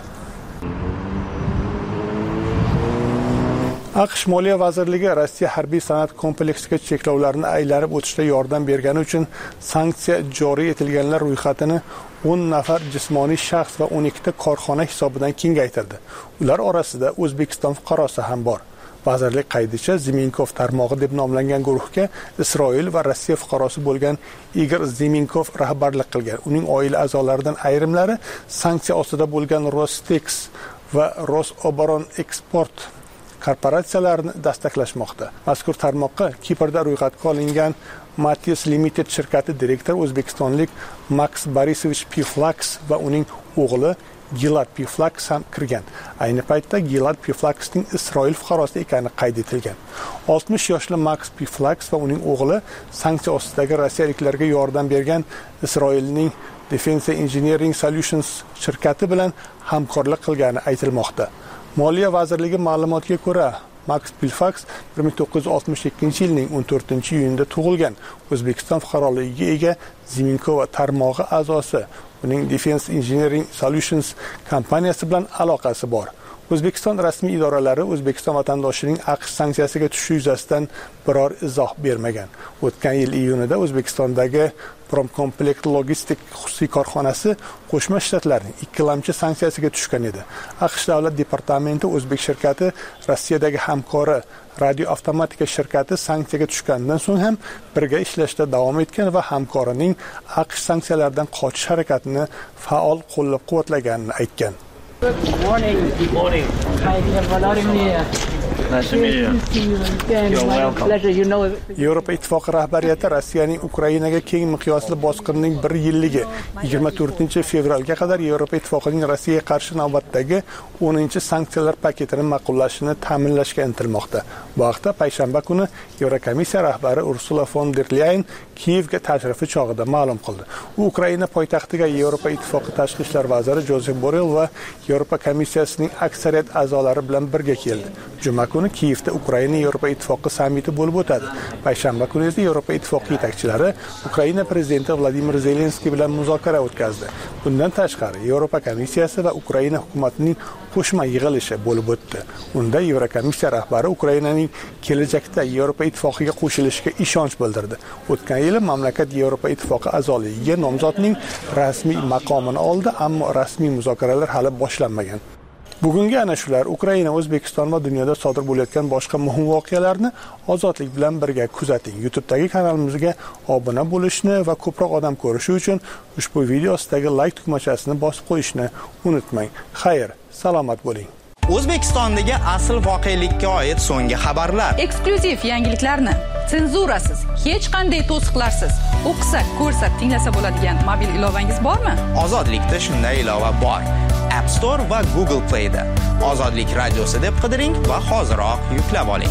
AQSh Moliya vazirligi Rossiya harbiy sanoat kompleksiga cheklovlarni aylanib o'tishda yordam bergani uchun sanksiya joriy etilganlar ro'yxatini o'n nafar jismoniy shaxs va o'n ikkita korxona hisobidan kengaytirdi. Ular orasida O'zbekiston fuqarosi ham bor. Vazirlik qaydicha Ziminkov tarmog'i deb nomlangan guruhga Isroil va Rossiya fuqarosi bo'lgan Igor Ziminkov rahbarlik qilgan. Uning oila a'zolaridan ayrimlari sanksiya ostida bo'lgan Rostex va Rosoboronexport korporatsiyalarini dastaklashmoqda. Mazkur tarmoqqa Kiprda ro'yxatga olingan Matius Limited shirkati direktori o'zbekistonlik Max Borisovich Piflax va uning o'g'li Gilad Piflax ham kirgan. Ayni paytda Gilad Piflaxning Isroil fuqarosi ekani qayd etilgan. oltmish yoshli Max Piflax va uning o'g'li sanksiya ostidagi rossiyaliklarga yordam bergan Isroilning Defense Engineering Solutions shirkati bilan hamkorlik qilgani aytilmoqda. Moliya vazirligi ma'lumotiga ko'ra, Max Piflax bir ming to'qqiz yuz oltmish ikkinchi yilning o'n to'rtinchi iyunida tug'ilgan. O'zbekiston fuqaroligiga ega Ziminkova tarmog'i a'zosi. Uning Defense Engineering Solutions kompaniyasi bilan aloqasi bor. O'zbekiston rasmiy idoralari O'zbekiston vatandoshining AQSh sanksiyasiga tushishi yuzasidan biror izoh bermagan. O'tgan yil iyunida O'zbekistondagi Promkomplekt Logistik xususiy korxonasi Qo'shma Shtatlarning ikkilamchi sanksiyasiga tushgan edi. AQSh davlat departamenti O'zbek shirkati Rossiyadagi hamkori Radioavtomatika shirkati sanksiyaga tushgandan so'ng ham birga ishlashda davom etgan va hamkorining AQSh sanksiyalardan qochish harakatini faol qo'llab-quvvatlaganini aytgan. Good morning. Good morning. Hi, Vladimir. Nice to meet you. You're welcome. Pleasure. You know. Yevropa Ittifoqi rahbariyati Rossiyaning Ukrainaga keng miqyosli bosqinining bir yilligi yigirma to'rtinchi fevralga qadar Yevropa Ittifoqining Rossiyaga qarshi navbatdagi o'ninchi sanksiyalar paketini ma'qullashini ta'minlashga intilmoqda. Bu haqda payshanba kuni Yevrokomissiya rahbari Ursula von der Leyen Kiyevga tashrifi chog'ida ma'lum qildi. U Ukraina poytaxtiga Yevropa Ittifoqi tashqi ishlar vaziri Josep Borrell va Yevropa komissiyasining aksariyat a'zolari bilan birga keldi. Juma kuni Kiyevda Ukraina Yevropa Ittifoqi sammiti bo'lib o'tadi. Payshanba kuni esa Yevropa Ittifoqi yetakchilari Ukraina prezidenti Vladimir Zelenskiy bilan muzokara o'tkazdi. Bundan tashqari Yevropa komissiyasi va Ukraina hukumatining qo'shma yig'ilishi bo'lib o'tdi. Unda Yevrokomissiya rahbari Ukrainaning kelajakda Yevropa Ittifoqiga qo'shilishiga ishonch bildirdi. O'tgan yili mamlakat Yevropa Ittifoqi a'zoligiga nomzodning rasmiy maqomini oldi, ammo rasmiy muzokaralar hali boshlanmagan. Bugungi ana shular Ukraina, O'zbekiston va dunyoda sodir bo'layotgan boshqa muhim voqealarni ozodlik bilan birga kuzating. YouTube'dagi kanalimizga obuna bo'lishni va ko'proq odam ko'rishi uchun ushbu video ostidagi like tugmachasini bosib qo'yishni unutmang. Xayr, salomat bo'ling. O'zbekistondagi asl voqelikka oid so'nggi xabarlar. Eksklyuziv yangiliklarni senzurasiz, hech qanday to'siqlarsiz o'qisa, ko'rsa, tinglasa bo'ladigan mobil ilovangiz bormi? Ozodlikda shunday ilova bor. App Store va Google Play da Ozodlik radiosi deb qidiring va hoziroq yuklab oling.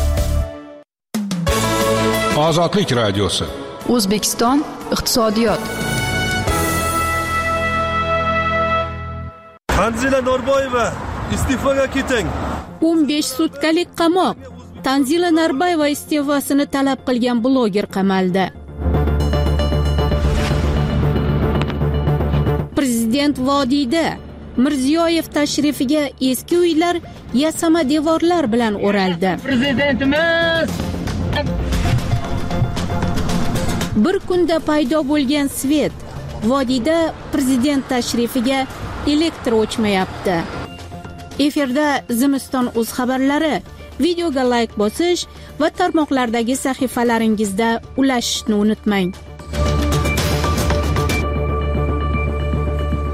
Ozodlik radiosi. O'zbekiston iqtisodiyot. Tanzila Norboyeva iste'foga keting. o'n besh sutkalik qamoq. Tanzila Norboyeva iste'fosini talab qilgan bloger qamaldi. Prezident Vodiyda Mirziyoyev tashrifiga eski uylar yasama devorlar bilan o'raldi. Prezidentimiz Bir kunda paydo bo'lgan svet. Vodiyda prezident tashrifiga elektr o'chmayapti. Efirda Zimiston o'z xabarlari. Videoga like bosish va tarmoqlardagi sahifalaringizda ulashishni unutmang.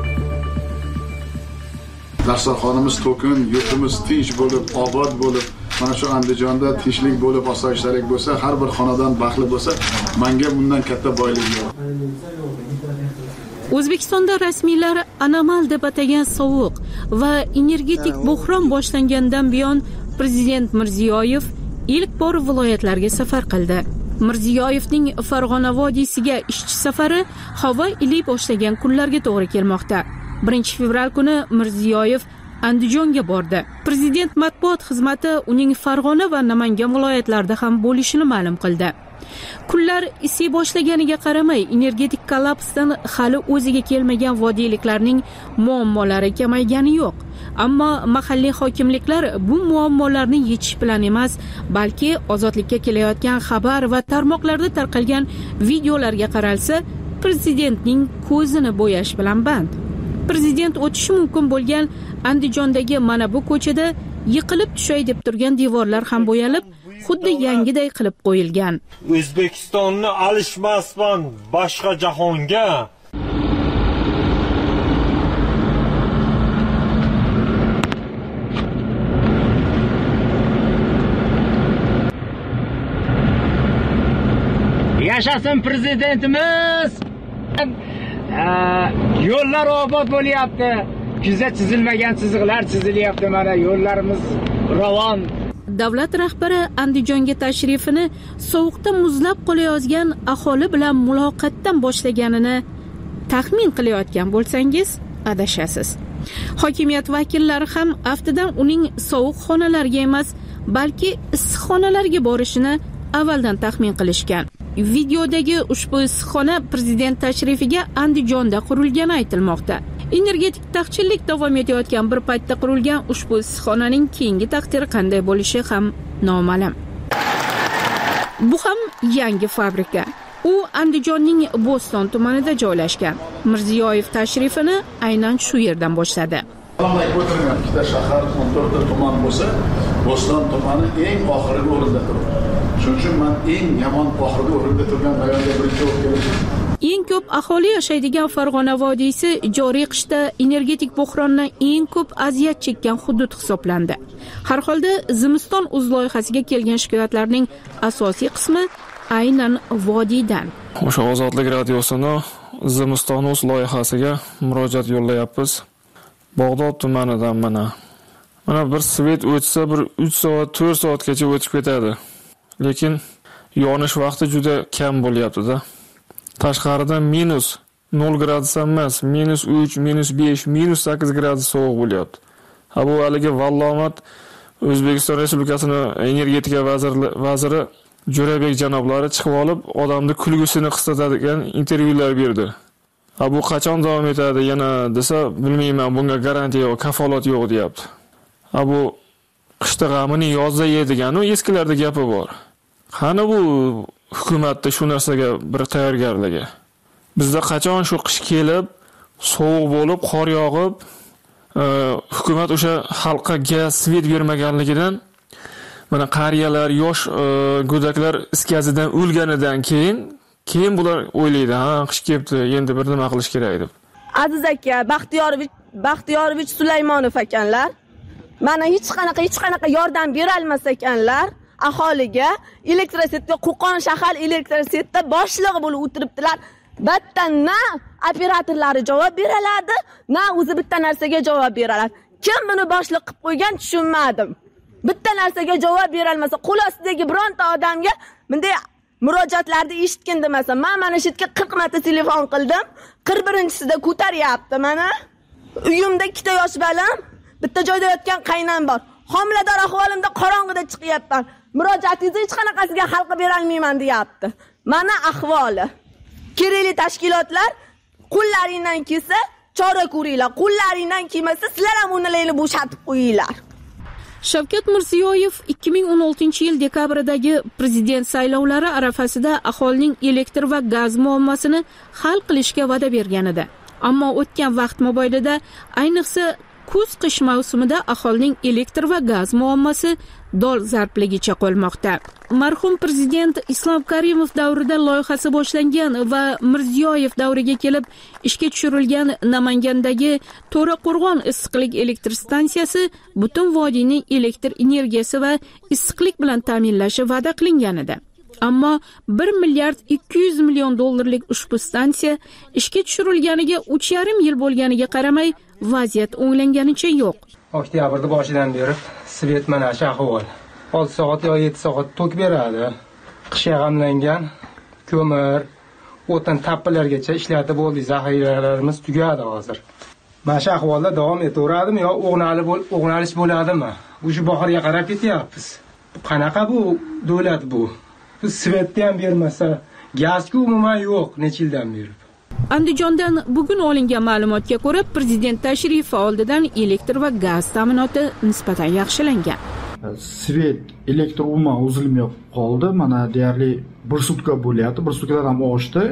Dasturxonimiz to'kin, yurtimiz tinch bo'lib, obod bo'lib, mana shu Andijonda tinchlik bo'lib, osoyishtalik bo'lsa, har bir xonadon baxtli bo'lsa, menga bundan katta boylik yo'q. O'zbekistonda rasmiylar anomal deb atagan sovuq va energetik buhron boshlangandan buyon Prezident Mirziyoyev ilk bor viloyatlarga safar qildi. Mirziyoyevning Farg'ona vodiysiga ishchi safari havo iliy boshlagan kunlarga to'g'ri kelmoqda. birinchi fevral kuni Mirziyoyev Andijonga bordi. Prezident matbuot xizmati uning Farg'ona va Namangan viloyatlarida ham bo'lishini ma'lum qildi. Kunlar isiy boshlaganiga qaramay, energetik kollapsdan hali o'ziga kelmagan vodiyliklarning muammolari kamaygani yo'q. Ammo mahalliy hokimliklar bu muammolarni yechish bilan emas, balki ozodlikka kelayotgan xabar va tarmoqlarda tarqalgan videolarga qaralsa, prezidentning ko'zini bo'yash bilan band. Prezident o'tishi mumkin bo'lgan Andijondagi mana bu ko'chada yiqilib tushay deb turgan devorlar ham bo'yalib, xuddi yangiday qilib qo'yilgan. O'zbekistonni alishmasman boshqa jahonga. Yashasin prezidentimiz! Yo'llar obod bo'lyapti. Kuzda chizilmagan chiziqlar chizilyapti. Mana yo'llarimiz ravon. Davlat rahbari Andijonga tashrifini sovuqda muzlab qolayozgan aholi bilan muloqotdan boshlaganini taxmin qilayotgan bo'lsangiz, adashasiz. Hokimiyat vakillari ham aftidan uning sovuq xonalarga emas, balki issiq xonalarga borishini avvaldan taxmin qilishgan. Videodagi ushbu issiqxona prezident tashrifiga Andijonda qurilgani aytilmoqda. Energetik taqchillik davom etayotgan bir paytda qurilgan ushbu issiqxonaning keyingi taqdiri qanday bo'lishi ham noma'lum. Bu ham yangi fabrika. U Andijonning Bo'ston tumanida joylashgan. Mirziyoyev tashrifini aynan shu yerdan boshladi. Ikkita shahar, o'n to'rtta tuman bo'lsa, Bo'ston tumani eng oxirgi o'rinda turibdi. Shuning uchun men eng yomon oxirgi o'rinda turgan rayonga birinchi bo'lib keldim. Eng ko'p aholi yashaydigan Farg'ona vodiysi joriy qishda energetik buhrondan eng ko'p aziyat chekkan hudud hisoblandi. Har holda Zimiston uz loyihasiga kelgan shikoyatlarning asosiy qismi aynan vodiydan. O'sha Ozodlik radiosini Zimiston uz loyihasiga murojaat yo'llayapmiz. Bog'dod tumanidan mana. Mana bir svet o'tsa bir uch soat, to'rt soatgacha o'tib ketadi. Lekin yonish vaqti juda kam bo'lyapti-da. Tashqarida minus nol gradus emas, minus uch, minus besh, minus sakkiz gradus sovuq bo'lyapti. Ha bu haligi vallomat O'zbekiston Respublikasining energetika vaziri vaziri Jo'rabek janoblari chiqib olib, odamni kulgusini qisqartiradigan intervyular berdi. Ha bu qachon davom etadi yana desa, bilmayman, bunga garantiya yo'q, kafolat yo'q deyapti. Ha bu qishda g'amini yozda yeydigan, u eskilarda gapi bor. Qani bu hukumatda shu narsaga bir tayyorgarligi. Bizda qachon shu qish kelib, sovuq bo'lib, qor yog'ib, hukumat o'sha xalqqa gaz, svet bermaganligidan mana qariyalar, yosh go'daklar iskazidan o'lganidan keyin keyin bular o'ylaydi, ha, qish kelibdi, endi bir nima qilish kerak deb. Aziz aka, Baxtiyorovich, Baxtiyorovich Sulaymonov ekanlar. Mana hech qanaqa hech qanaqa yordam bera olmas ekanlar. Aholiga elektrositga Qo'qon shahar elektrositda boshlig'i bo'lib o'tiribdilar. Bitta na operatorlari javob beraladi, na o'zi bitta narsaga javob beraladi. Kim buni boshliq qilib qo'ygan tushunmadim. Bitta narsaga javob bera olmasa, qo'l ostidagi bironta odamga bunday murojaatlarni eshitgan demasa, men mana shu yerga qirq marta telefon qildim. qirq birinchisida ko'taryapti mana. Uyimda ikkita yosh bolam, bitta joyda yotgan qaynam bor. Homilador ahvolimda qorong'ida chiqyapman. Murojaatingizni hech qanaqasiga hal qilib bera olmayman deyapti. Mana ahvoli. Kerakli tashkilotlar qo'llaringdan kelsa, chora ko'ringlar. Qo'llaringdan kelmasa, sizlar ham ularni bo'shatib qo'yinglar. Shavkat Mirziyoyev ikki ming o'n oltinchi yil dekabrdagi prezident saylovlari arafasida aholining elektr va gaz muammosini hal qilishga va'da bergan edi. Ammo o'tgan vaqt mobaynida, ayniqsa kuz-qish mavsumida aholining elektr va gaz muammosi dolzarbligicha qolmoqda. Marhum prezident Islom Karimov davrida loyihasi boshlangan va Mirziyoyev davriga kelib ishga tushirilgan Namangandagi To'raqo'rg'on issiqlik elektr stansiyasi butun vodiyning elektr energiyasi va issiqlik bilan ta'minlashi va'da qilingan edi. Ammo bir milliard ikki yuz million dollarlik ushbu stansiya ishga tushirilganiga uch yarim yil bo'lganiga qaramay vaziyat o'nglanganicha yo'q. Oktyabrda boshidan beri svet mana shu ahvol. olti soat yo yetti soat tok beradi. Qish yog'amlangan ko'mir, o'tin tappalargacha ishlatib bo'ldik, zaxiralarimiz tugadi hozir. Mana shu ahvolda davom etaveradimi yo o'g'nalib o'g'nalish bo'ladimi? O'sha bahorga qarab ketyapmiz. Qanaqa bu davlat bu? Svetda ham bermasa, gazku umuman yo'q necha yildan beri. Andijondan bugun olingan ma'lumotga ko'ra, prezident tashrifi oldidan elektr va gaz ta'minoti nisbatan yaxshilangan. Svet elektr umuman uzilmay qoldi. Mana deyarli bir sutka bo'lyapti. Bir sutkadan ham oshdi.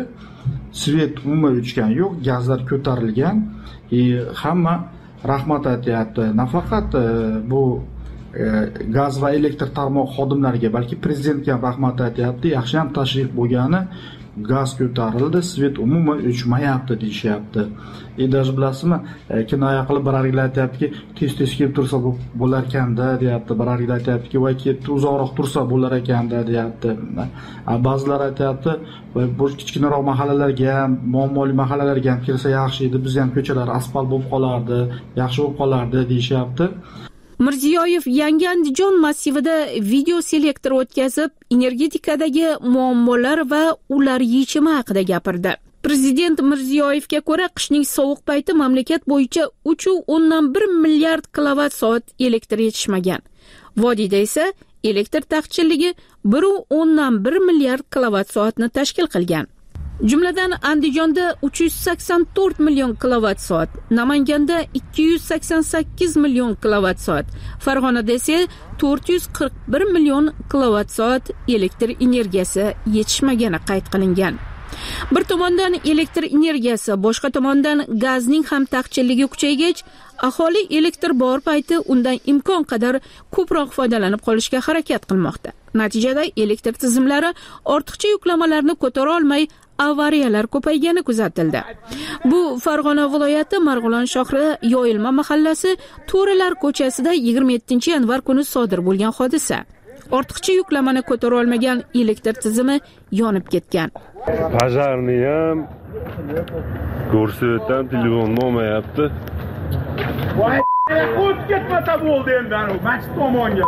Svet umuman o'chgan yo'q, gazlar ko'tarilgan. E, hamma rahmat aytyapti. Nafaqat e, bu e, gaz va elektr tarmoq xodimlariga, balki prezidentga ham rahmat aytyapti. Yaxshi ham tashrif bo'lgani, gaz ko'tarildi, svet umuman o'chmayapti deyishyapti. E даже bilasizmi, kinoya qilib birarlar aytyaptiki, tez-tez kelib tursa bo'lar ekanda, deyapti. Birarlar aytyaptiki, voy ketdi, uzoqroq tursa bo'lar ekanda, deyapti. Ba'zilar aytyapti, voy bu kichkinaroq mahallalarga ham, muammoli mahallalarga ham kirsa yaxshi edi, biz ham ko'chalar asfalt bo'lib qolardi, yaxshi bo'lib qolardi deyishyapti. Mirziyoyev yangi Andijon massivida video selektor o'tkazib, energetikadagi muammolar va ular yechimi haqida gapirdi. Prezident Mirziyoyevga ko'ra, qishning sovuq payti mamlakat bo'yicha uch nuqta o'ndan bir milliard kilovat soat elektr yetishmagan. Vodiyda esa elektr taqchilligi bir nuqta o'ndan bir milliard kilovat soatni tashkil qilgan. Jumladan Andijonda uch yuz sakson to'rt million kilovat soat, Namanganda ikki yuz sakson sakkiz million kilovat soat, Farg'onada esa to'rt yuz qirq bir million kilovat soat elektr energiyasi yetishmagani qayd qilingan. Bir tomondan elektr energiyasi, boshqa tomondan gazning ham taqchilligi kuchaygach, aholi elektr bor payti undan imkon qadar ko'proq foydalanib qolishga harakat qilmoqda. Natijada elektr tizimlari ortiqcha yuklamalarni ko'tara olmay, avariyalar ko'paygani kuzatildi. Bu Farg'ona viloyati Marg'ilon shahri Yoyilma mahallasi To'ralar ko'chasida yigirma yettinchi yanvar kuni sodir bo'lgan hodisa. Ortiqcha yuklamani ko'tara olmagan elektr tizimi yonib ketgan. Pajarni ham ko'rsatdan telefon olmayapti. Voy, qo'yib ketmasa bo'ldi endi anu masjid tomonga.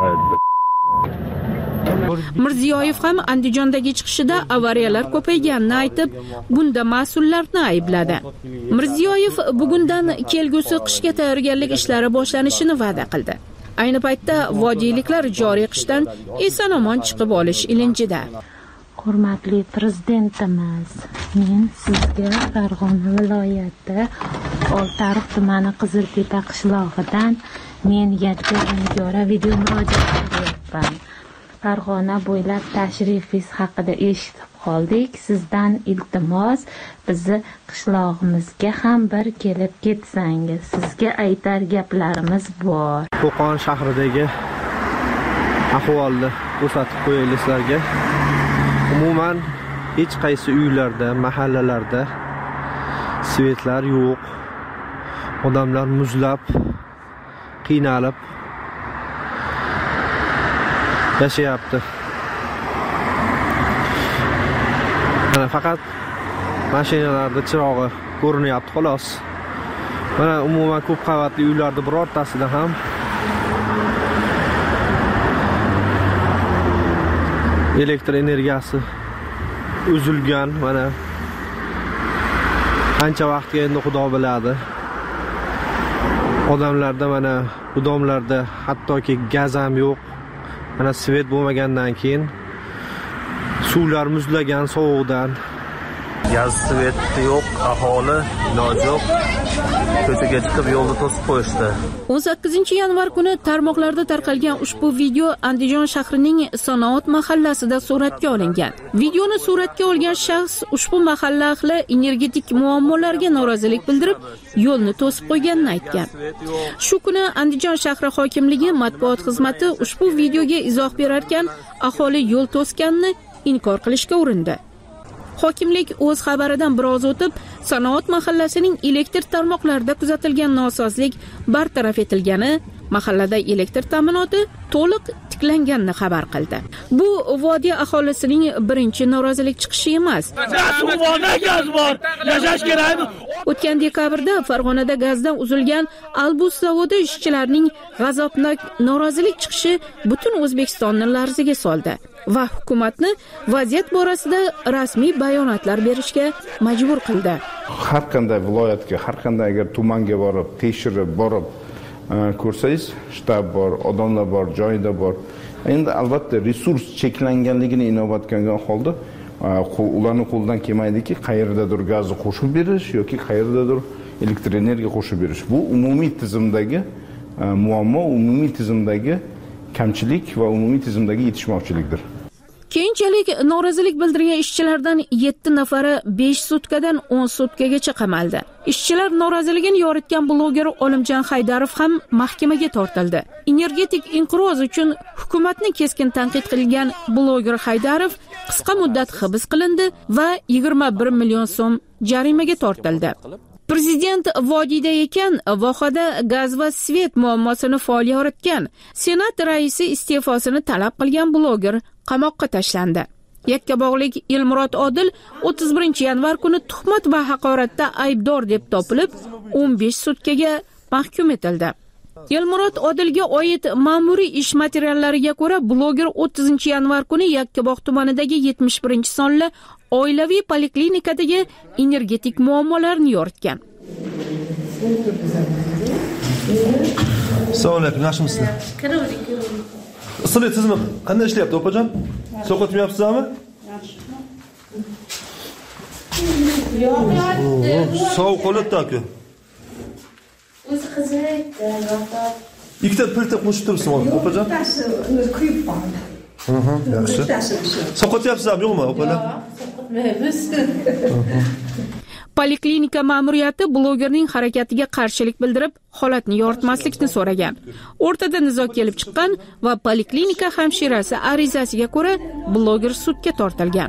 Mirziyoyev ham Andijondagi chiqishida avariyalar ko'payganini aytib, bunda mas'ullarni aybladi. Mirziyoyev bugundan kelgusi qishga tayyorgarlik ishlari boshlanishini va'da qildi. Ayni paytda vodiyliklar joriy qishdan eson-omon chiqib olish ilinjida. Hurmatli prezidentimiz, men sizga Farg'ona viloyati Oltiariq tumani Qiziltepa qishlog'idan men Yadgor Nigora video murojaat qilyapman. Farg'ona bo'ylab tashrifingiz haqida eshitib qoldik. Sizdan iltimos, bizni qishlog'imizga ham bir kelib ketsangiz. Sizga aytar gaplarimiz bor. Qo'qon shahridagi ahvolni ko'rsatib qo'yaylik sizlarga. Umuman hech qaysi uylarda, mahallalarda svetlar yo'q. Odamlar muzlab, qiynalib yashayapti. Mana faqat mashinalarda chirog'i ko'rinyapti xolos. Mana umuman ko'p qavatli uylarda birortasida ham elektr energiyasi uzilgan. Mana qancha vaqtga endi Xudo biladi. Odamlarda mana bu domlarda hattoki gaz ham yo'q. Mana svet bo'lmagandan keyin suvlar muzlagan sovuqdan. Gaz, svet yo'q, aholi iloji yo'q. ko'chaga chiqib yo'lni to'sib qo'yishdi. o'n sakkizinchi yanvar kuni tarmoqlarda tarqalgan ushbu video Andijon shahrining Sanoat mahallasida suratga olingan. Videoni suratga olgan shaxs ushbu mahalla ahli energetik muammolarga norozilik bildirib, yo'lni to'sib qo'yganini aytgan. Shu kuni Andijon shahri hokimligi matbuot xizmati ushbu videoga izoh berar ekan, aholi yo'l to'sganini inkor qilishga urindi. Hokimlik o'z xabaridan biroz o'tib, Sanoat mahallasining elektr tarmoqlarida kuzatilgan nosozlik bartaraf etilgani, mahallada elektr ta'minoti to'liq tiklanganini xabar qildi. Bu vodiy aholisining birinchi norozilik chiqishi emas. gaz bor, yashash kerakmi? O'tgan dekabrda Farg'onada gazdan uzilgan Albus zavodi ishchilarining g'azabnok norozilik chiqishi butun O'zbekistonni larzaga soldi va hukumatni vaziyat borasida rasmiy bayonotlar berishga majbur qildi. Har qanday viloyatga, har qanday agar tumanga borib, tekshirib borib ko'rsangiz, shtab bor, odamlar bor, joyida bor. Endi albatta resurs cheklanganligini inobatga olgan holda ularning qo'ldan kelmaydiki, qayerdadir gazni qo'shib berish yoki qayerdadir elektr energiya qo'shib berish. Bu umumiy tizimdagi muammo, umumiy tizimdagi kamchilik va umumiy tizimdagi yetishmovchilikdir. Keyinchalik norozilik bildirgan ishchilardan yetti nafari besh sutkadan o'n sutkagacha qamaldi. Ishchilar noroziligini yoritgan bloger Olimjon Haydarov ham mahkamaga tortildi. Energetik inqiroz uchun hukumatni keskin tanqid qilgan bloger Haydarov qisqa muddat hibs qilindi va yigirma bir million so'm jarimaga tortildi. Prezident vodiyda ekan, vohada gaz va svet muammosini faol yoritgan. Senat raisi iste'fosini talab qilgan bloger qamoqqa tashlandi. Yakkabog'lik Elmurod Odil o'ttiz birinchi yanvar kuni tuhmat va haqoratda aybdor deb topilib, o'n besh sutkaga mahkum etildi. Elmurod Odilga oid ma'muriy ish materiallariga ko'ra, bloger o'ttizinchi yanvar kuni Yakkabog' tumanidagi yetmish birinchi sonli oilaviy poliklinikadagi energetik muammolarni yoritgan. Assalomu alaykum, yaxshimisizlar? Issiqlik tizimi qanday ishlayapti, opajon? Sovqotmayapsizmi? Yo'q. Sovuq qo'lda aka. O'zi qizaydi. Ikkita pilta qo'shib turibsizmi, opajon? O'zi kuyib qoldi. Aha, yaxshi. Sovqotyapsizmi, yo'qmi, opalar? Sovqotmaymiz. Poliklinika ma'muriyati blogerning harakatiga qarshilik bildirib, holatni yoritmaslikni so'ragan. O'rtada nizo kelib chiqqan va poliklinika hamshirasi arizasiga ko'ra bloger sudga tortilgan.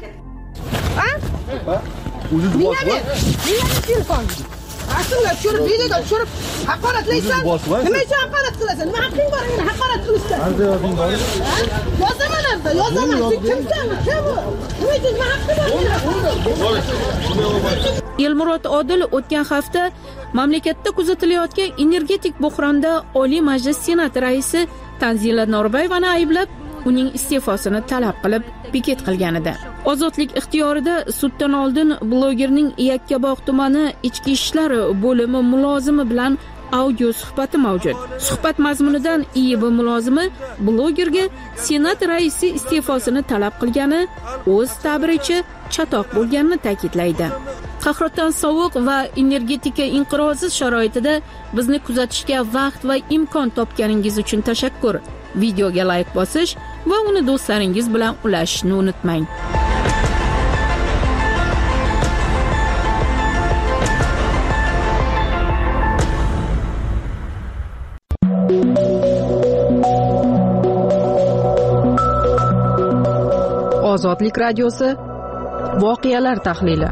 Aslında tushirib, videoga tushirib, haqoratlaysan. Nima uchun haqorat qilasan? Nima haqqing bor meni haqorat qilishga? Arziyoding bor. Yozaman anda, yozaman. Sen kimsan? Kim bu? Nima uchun nima haqqing bor? Elmurod Odil o'tgan hafta mamlakatda kuzatilayotgan energetik buhronda Oliy Majlis Senat raisi Tanzila Norboyevani ayblab, uning iste'fosini talab qilib piket qilgan edi. Ozodlik ixtiyorida suddan oldin blogerning Yakkabog' tumani ichki ishlar bo'limi mulozimi bilan audio suhbati mavjud. Suhbat mazmunidan I I B mulozimi blogerga Senat raisi iste'fosini talab qilgani o'z ta'biricha chatoq bo'lganini ta'kidlaydi. Qahraton sovuq va energetika inqirozi sharoitida bizni kuzatishga vaqt va imkon topganingiz uchun tashakkur. Videoga like bosish va uni do'stlaringiz bilan ulashishni unutmang. Ozodlik radiosi voqealar tahlili.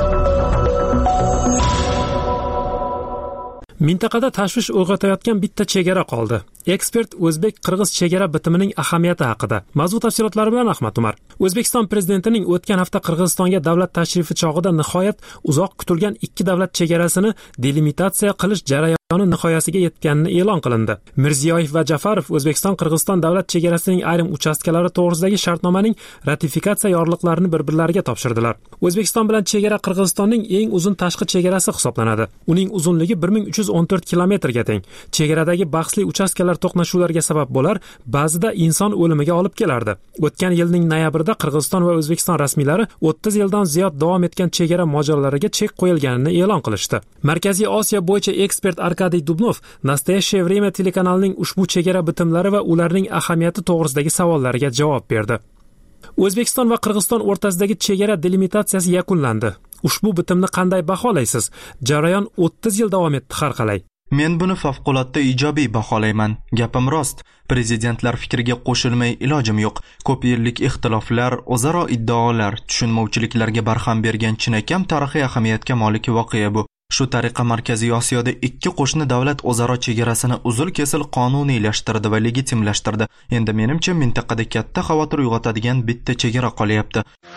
Mintaqada tashvish uyg'otayotgan bitta chegara qoldi. Ekspert o'zbek-qirg'iz chegara bitimining ahamiyati haqida. Mavzu tafsilotlari bilan Ahmad Umar. O'zbekiston prezidentining o'tgan hafta Qirg'izistonga davlat tashrifi chog'ida nihoyat uzoq kutilgan ikki davlat chegarasini delimitatsiya qilish jarayoni nihoyasiga yetganini e'lon qilindi. Mirziyoyev va Jafarov O'zbekiston Qirg'iziston davlat chegarasining ayrim uchastkalari to'g'risidagi shartnomaning ratifikatsiya yorliqlarini bir-birlariga topshirdilar. O'zbekiston bilan chegara Qirg'izistonning eng uzun tashqi chegarasi hisoblanadi. Uning uzunligi bir ming uch yuz o'n to'rt kilometrga teng. Chegaradagi bahsli uchastkalar to'qnashuvlarga sabab bo'lar, ba'zida inson o'limiga olib kelardi. O'tgan yilning noyabrida Qirg'iziston va O'zbekiston rasmiylari o'ttiz yildan ziyod davom etgan chegara mojarolariga chek qo'yilganini e'lon qilishdi. Markaziy Osiyo bo'yicha ekspert Arkadiy Dubnov Nastoящее время telekanalining ushbu chegara bitimlari va ularning ahamiyati to'g'risidagi savollariga javob berdi. O'zbekiston va Qirg'iziston o'rtasidagi chegara delimitatsiyasi yakunlandi. Ushbu bitimni qanday baholaysiz? Jarayon o'ttiz yil davom etdi har qalay. Men buni favqulodda ijobiy baholayman. Gapim rost. Prezidentlar fikriga qo'shilmay ilojim yo'q. Ko'p yillik ixtiloflar, o'zaro iddaolar, tushunmovchiliklarga barham bergan chinakam tarixiy ahamiyatga molik voqea bu. Shu tariqa Markaziy Osiyoda ikki qo'shni davlat o'zaro chegarasini uzil-kesil qonuniylashtirdi va legitimlashtirdi. Endi menimcha mintaqada katta xavotir uyg'otadigan bitta chegara qolyapti.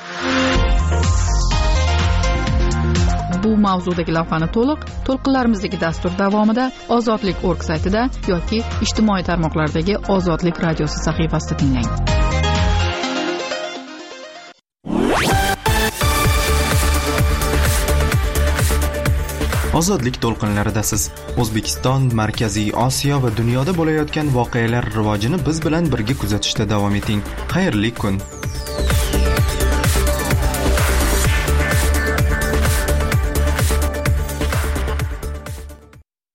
Bu mavzudagi lavhani to'liq to'lqinlarimizdagi dastur davomida ozodlik nokta org saytida yoki ijtimoiy tarmoqlardagi Ozodlik radiosi sahifasida tinglang. Ozodlik to'lqinlaridasiz. O'zbekiston, Markaziy Osiyo va dunyoda bo'layotgan voqealar rivojini biz bilan birga kuzatishda davom eting. Xayrli kun.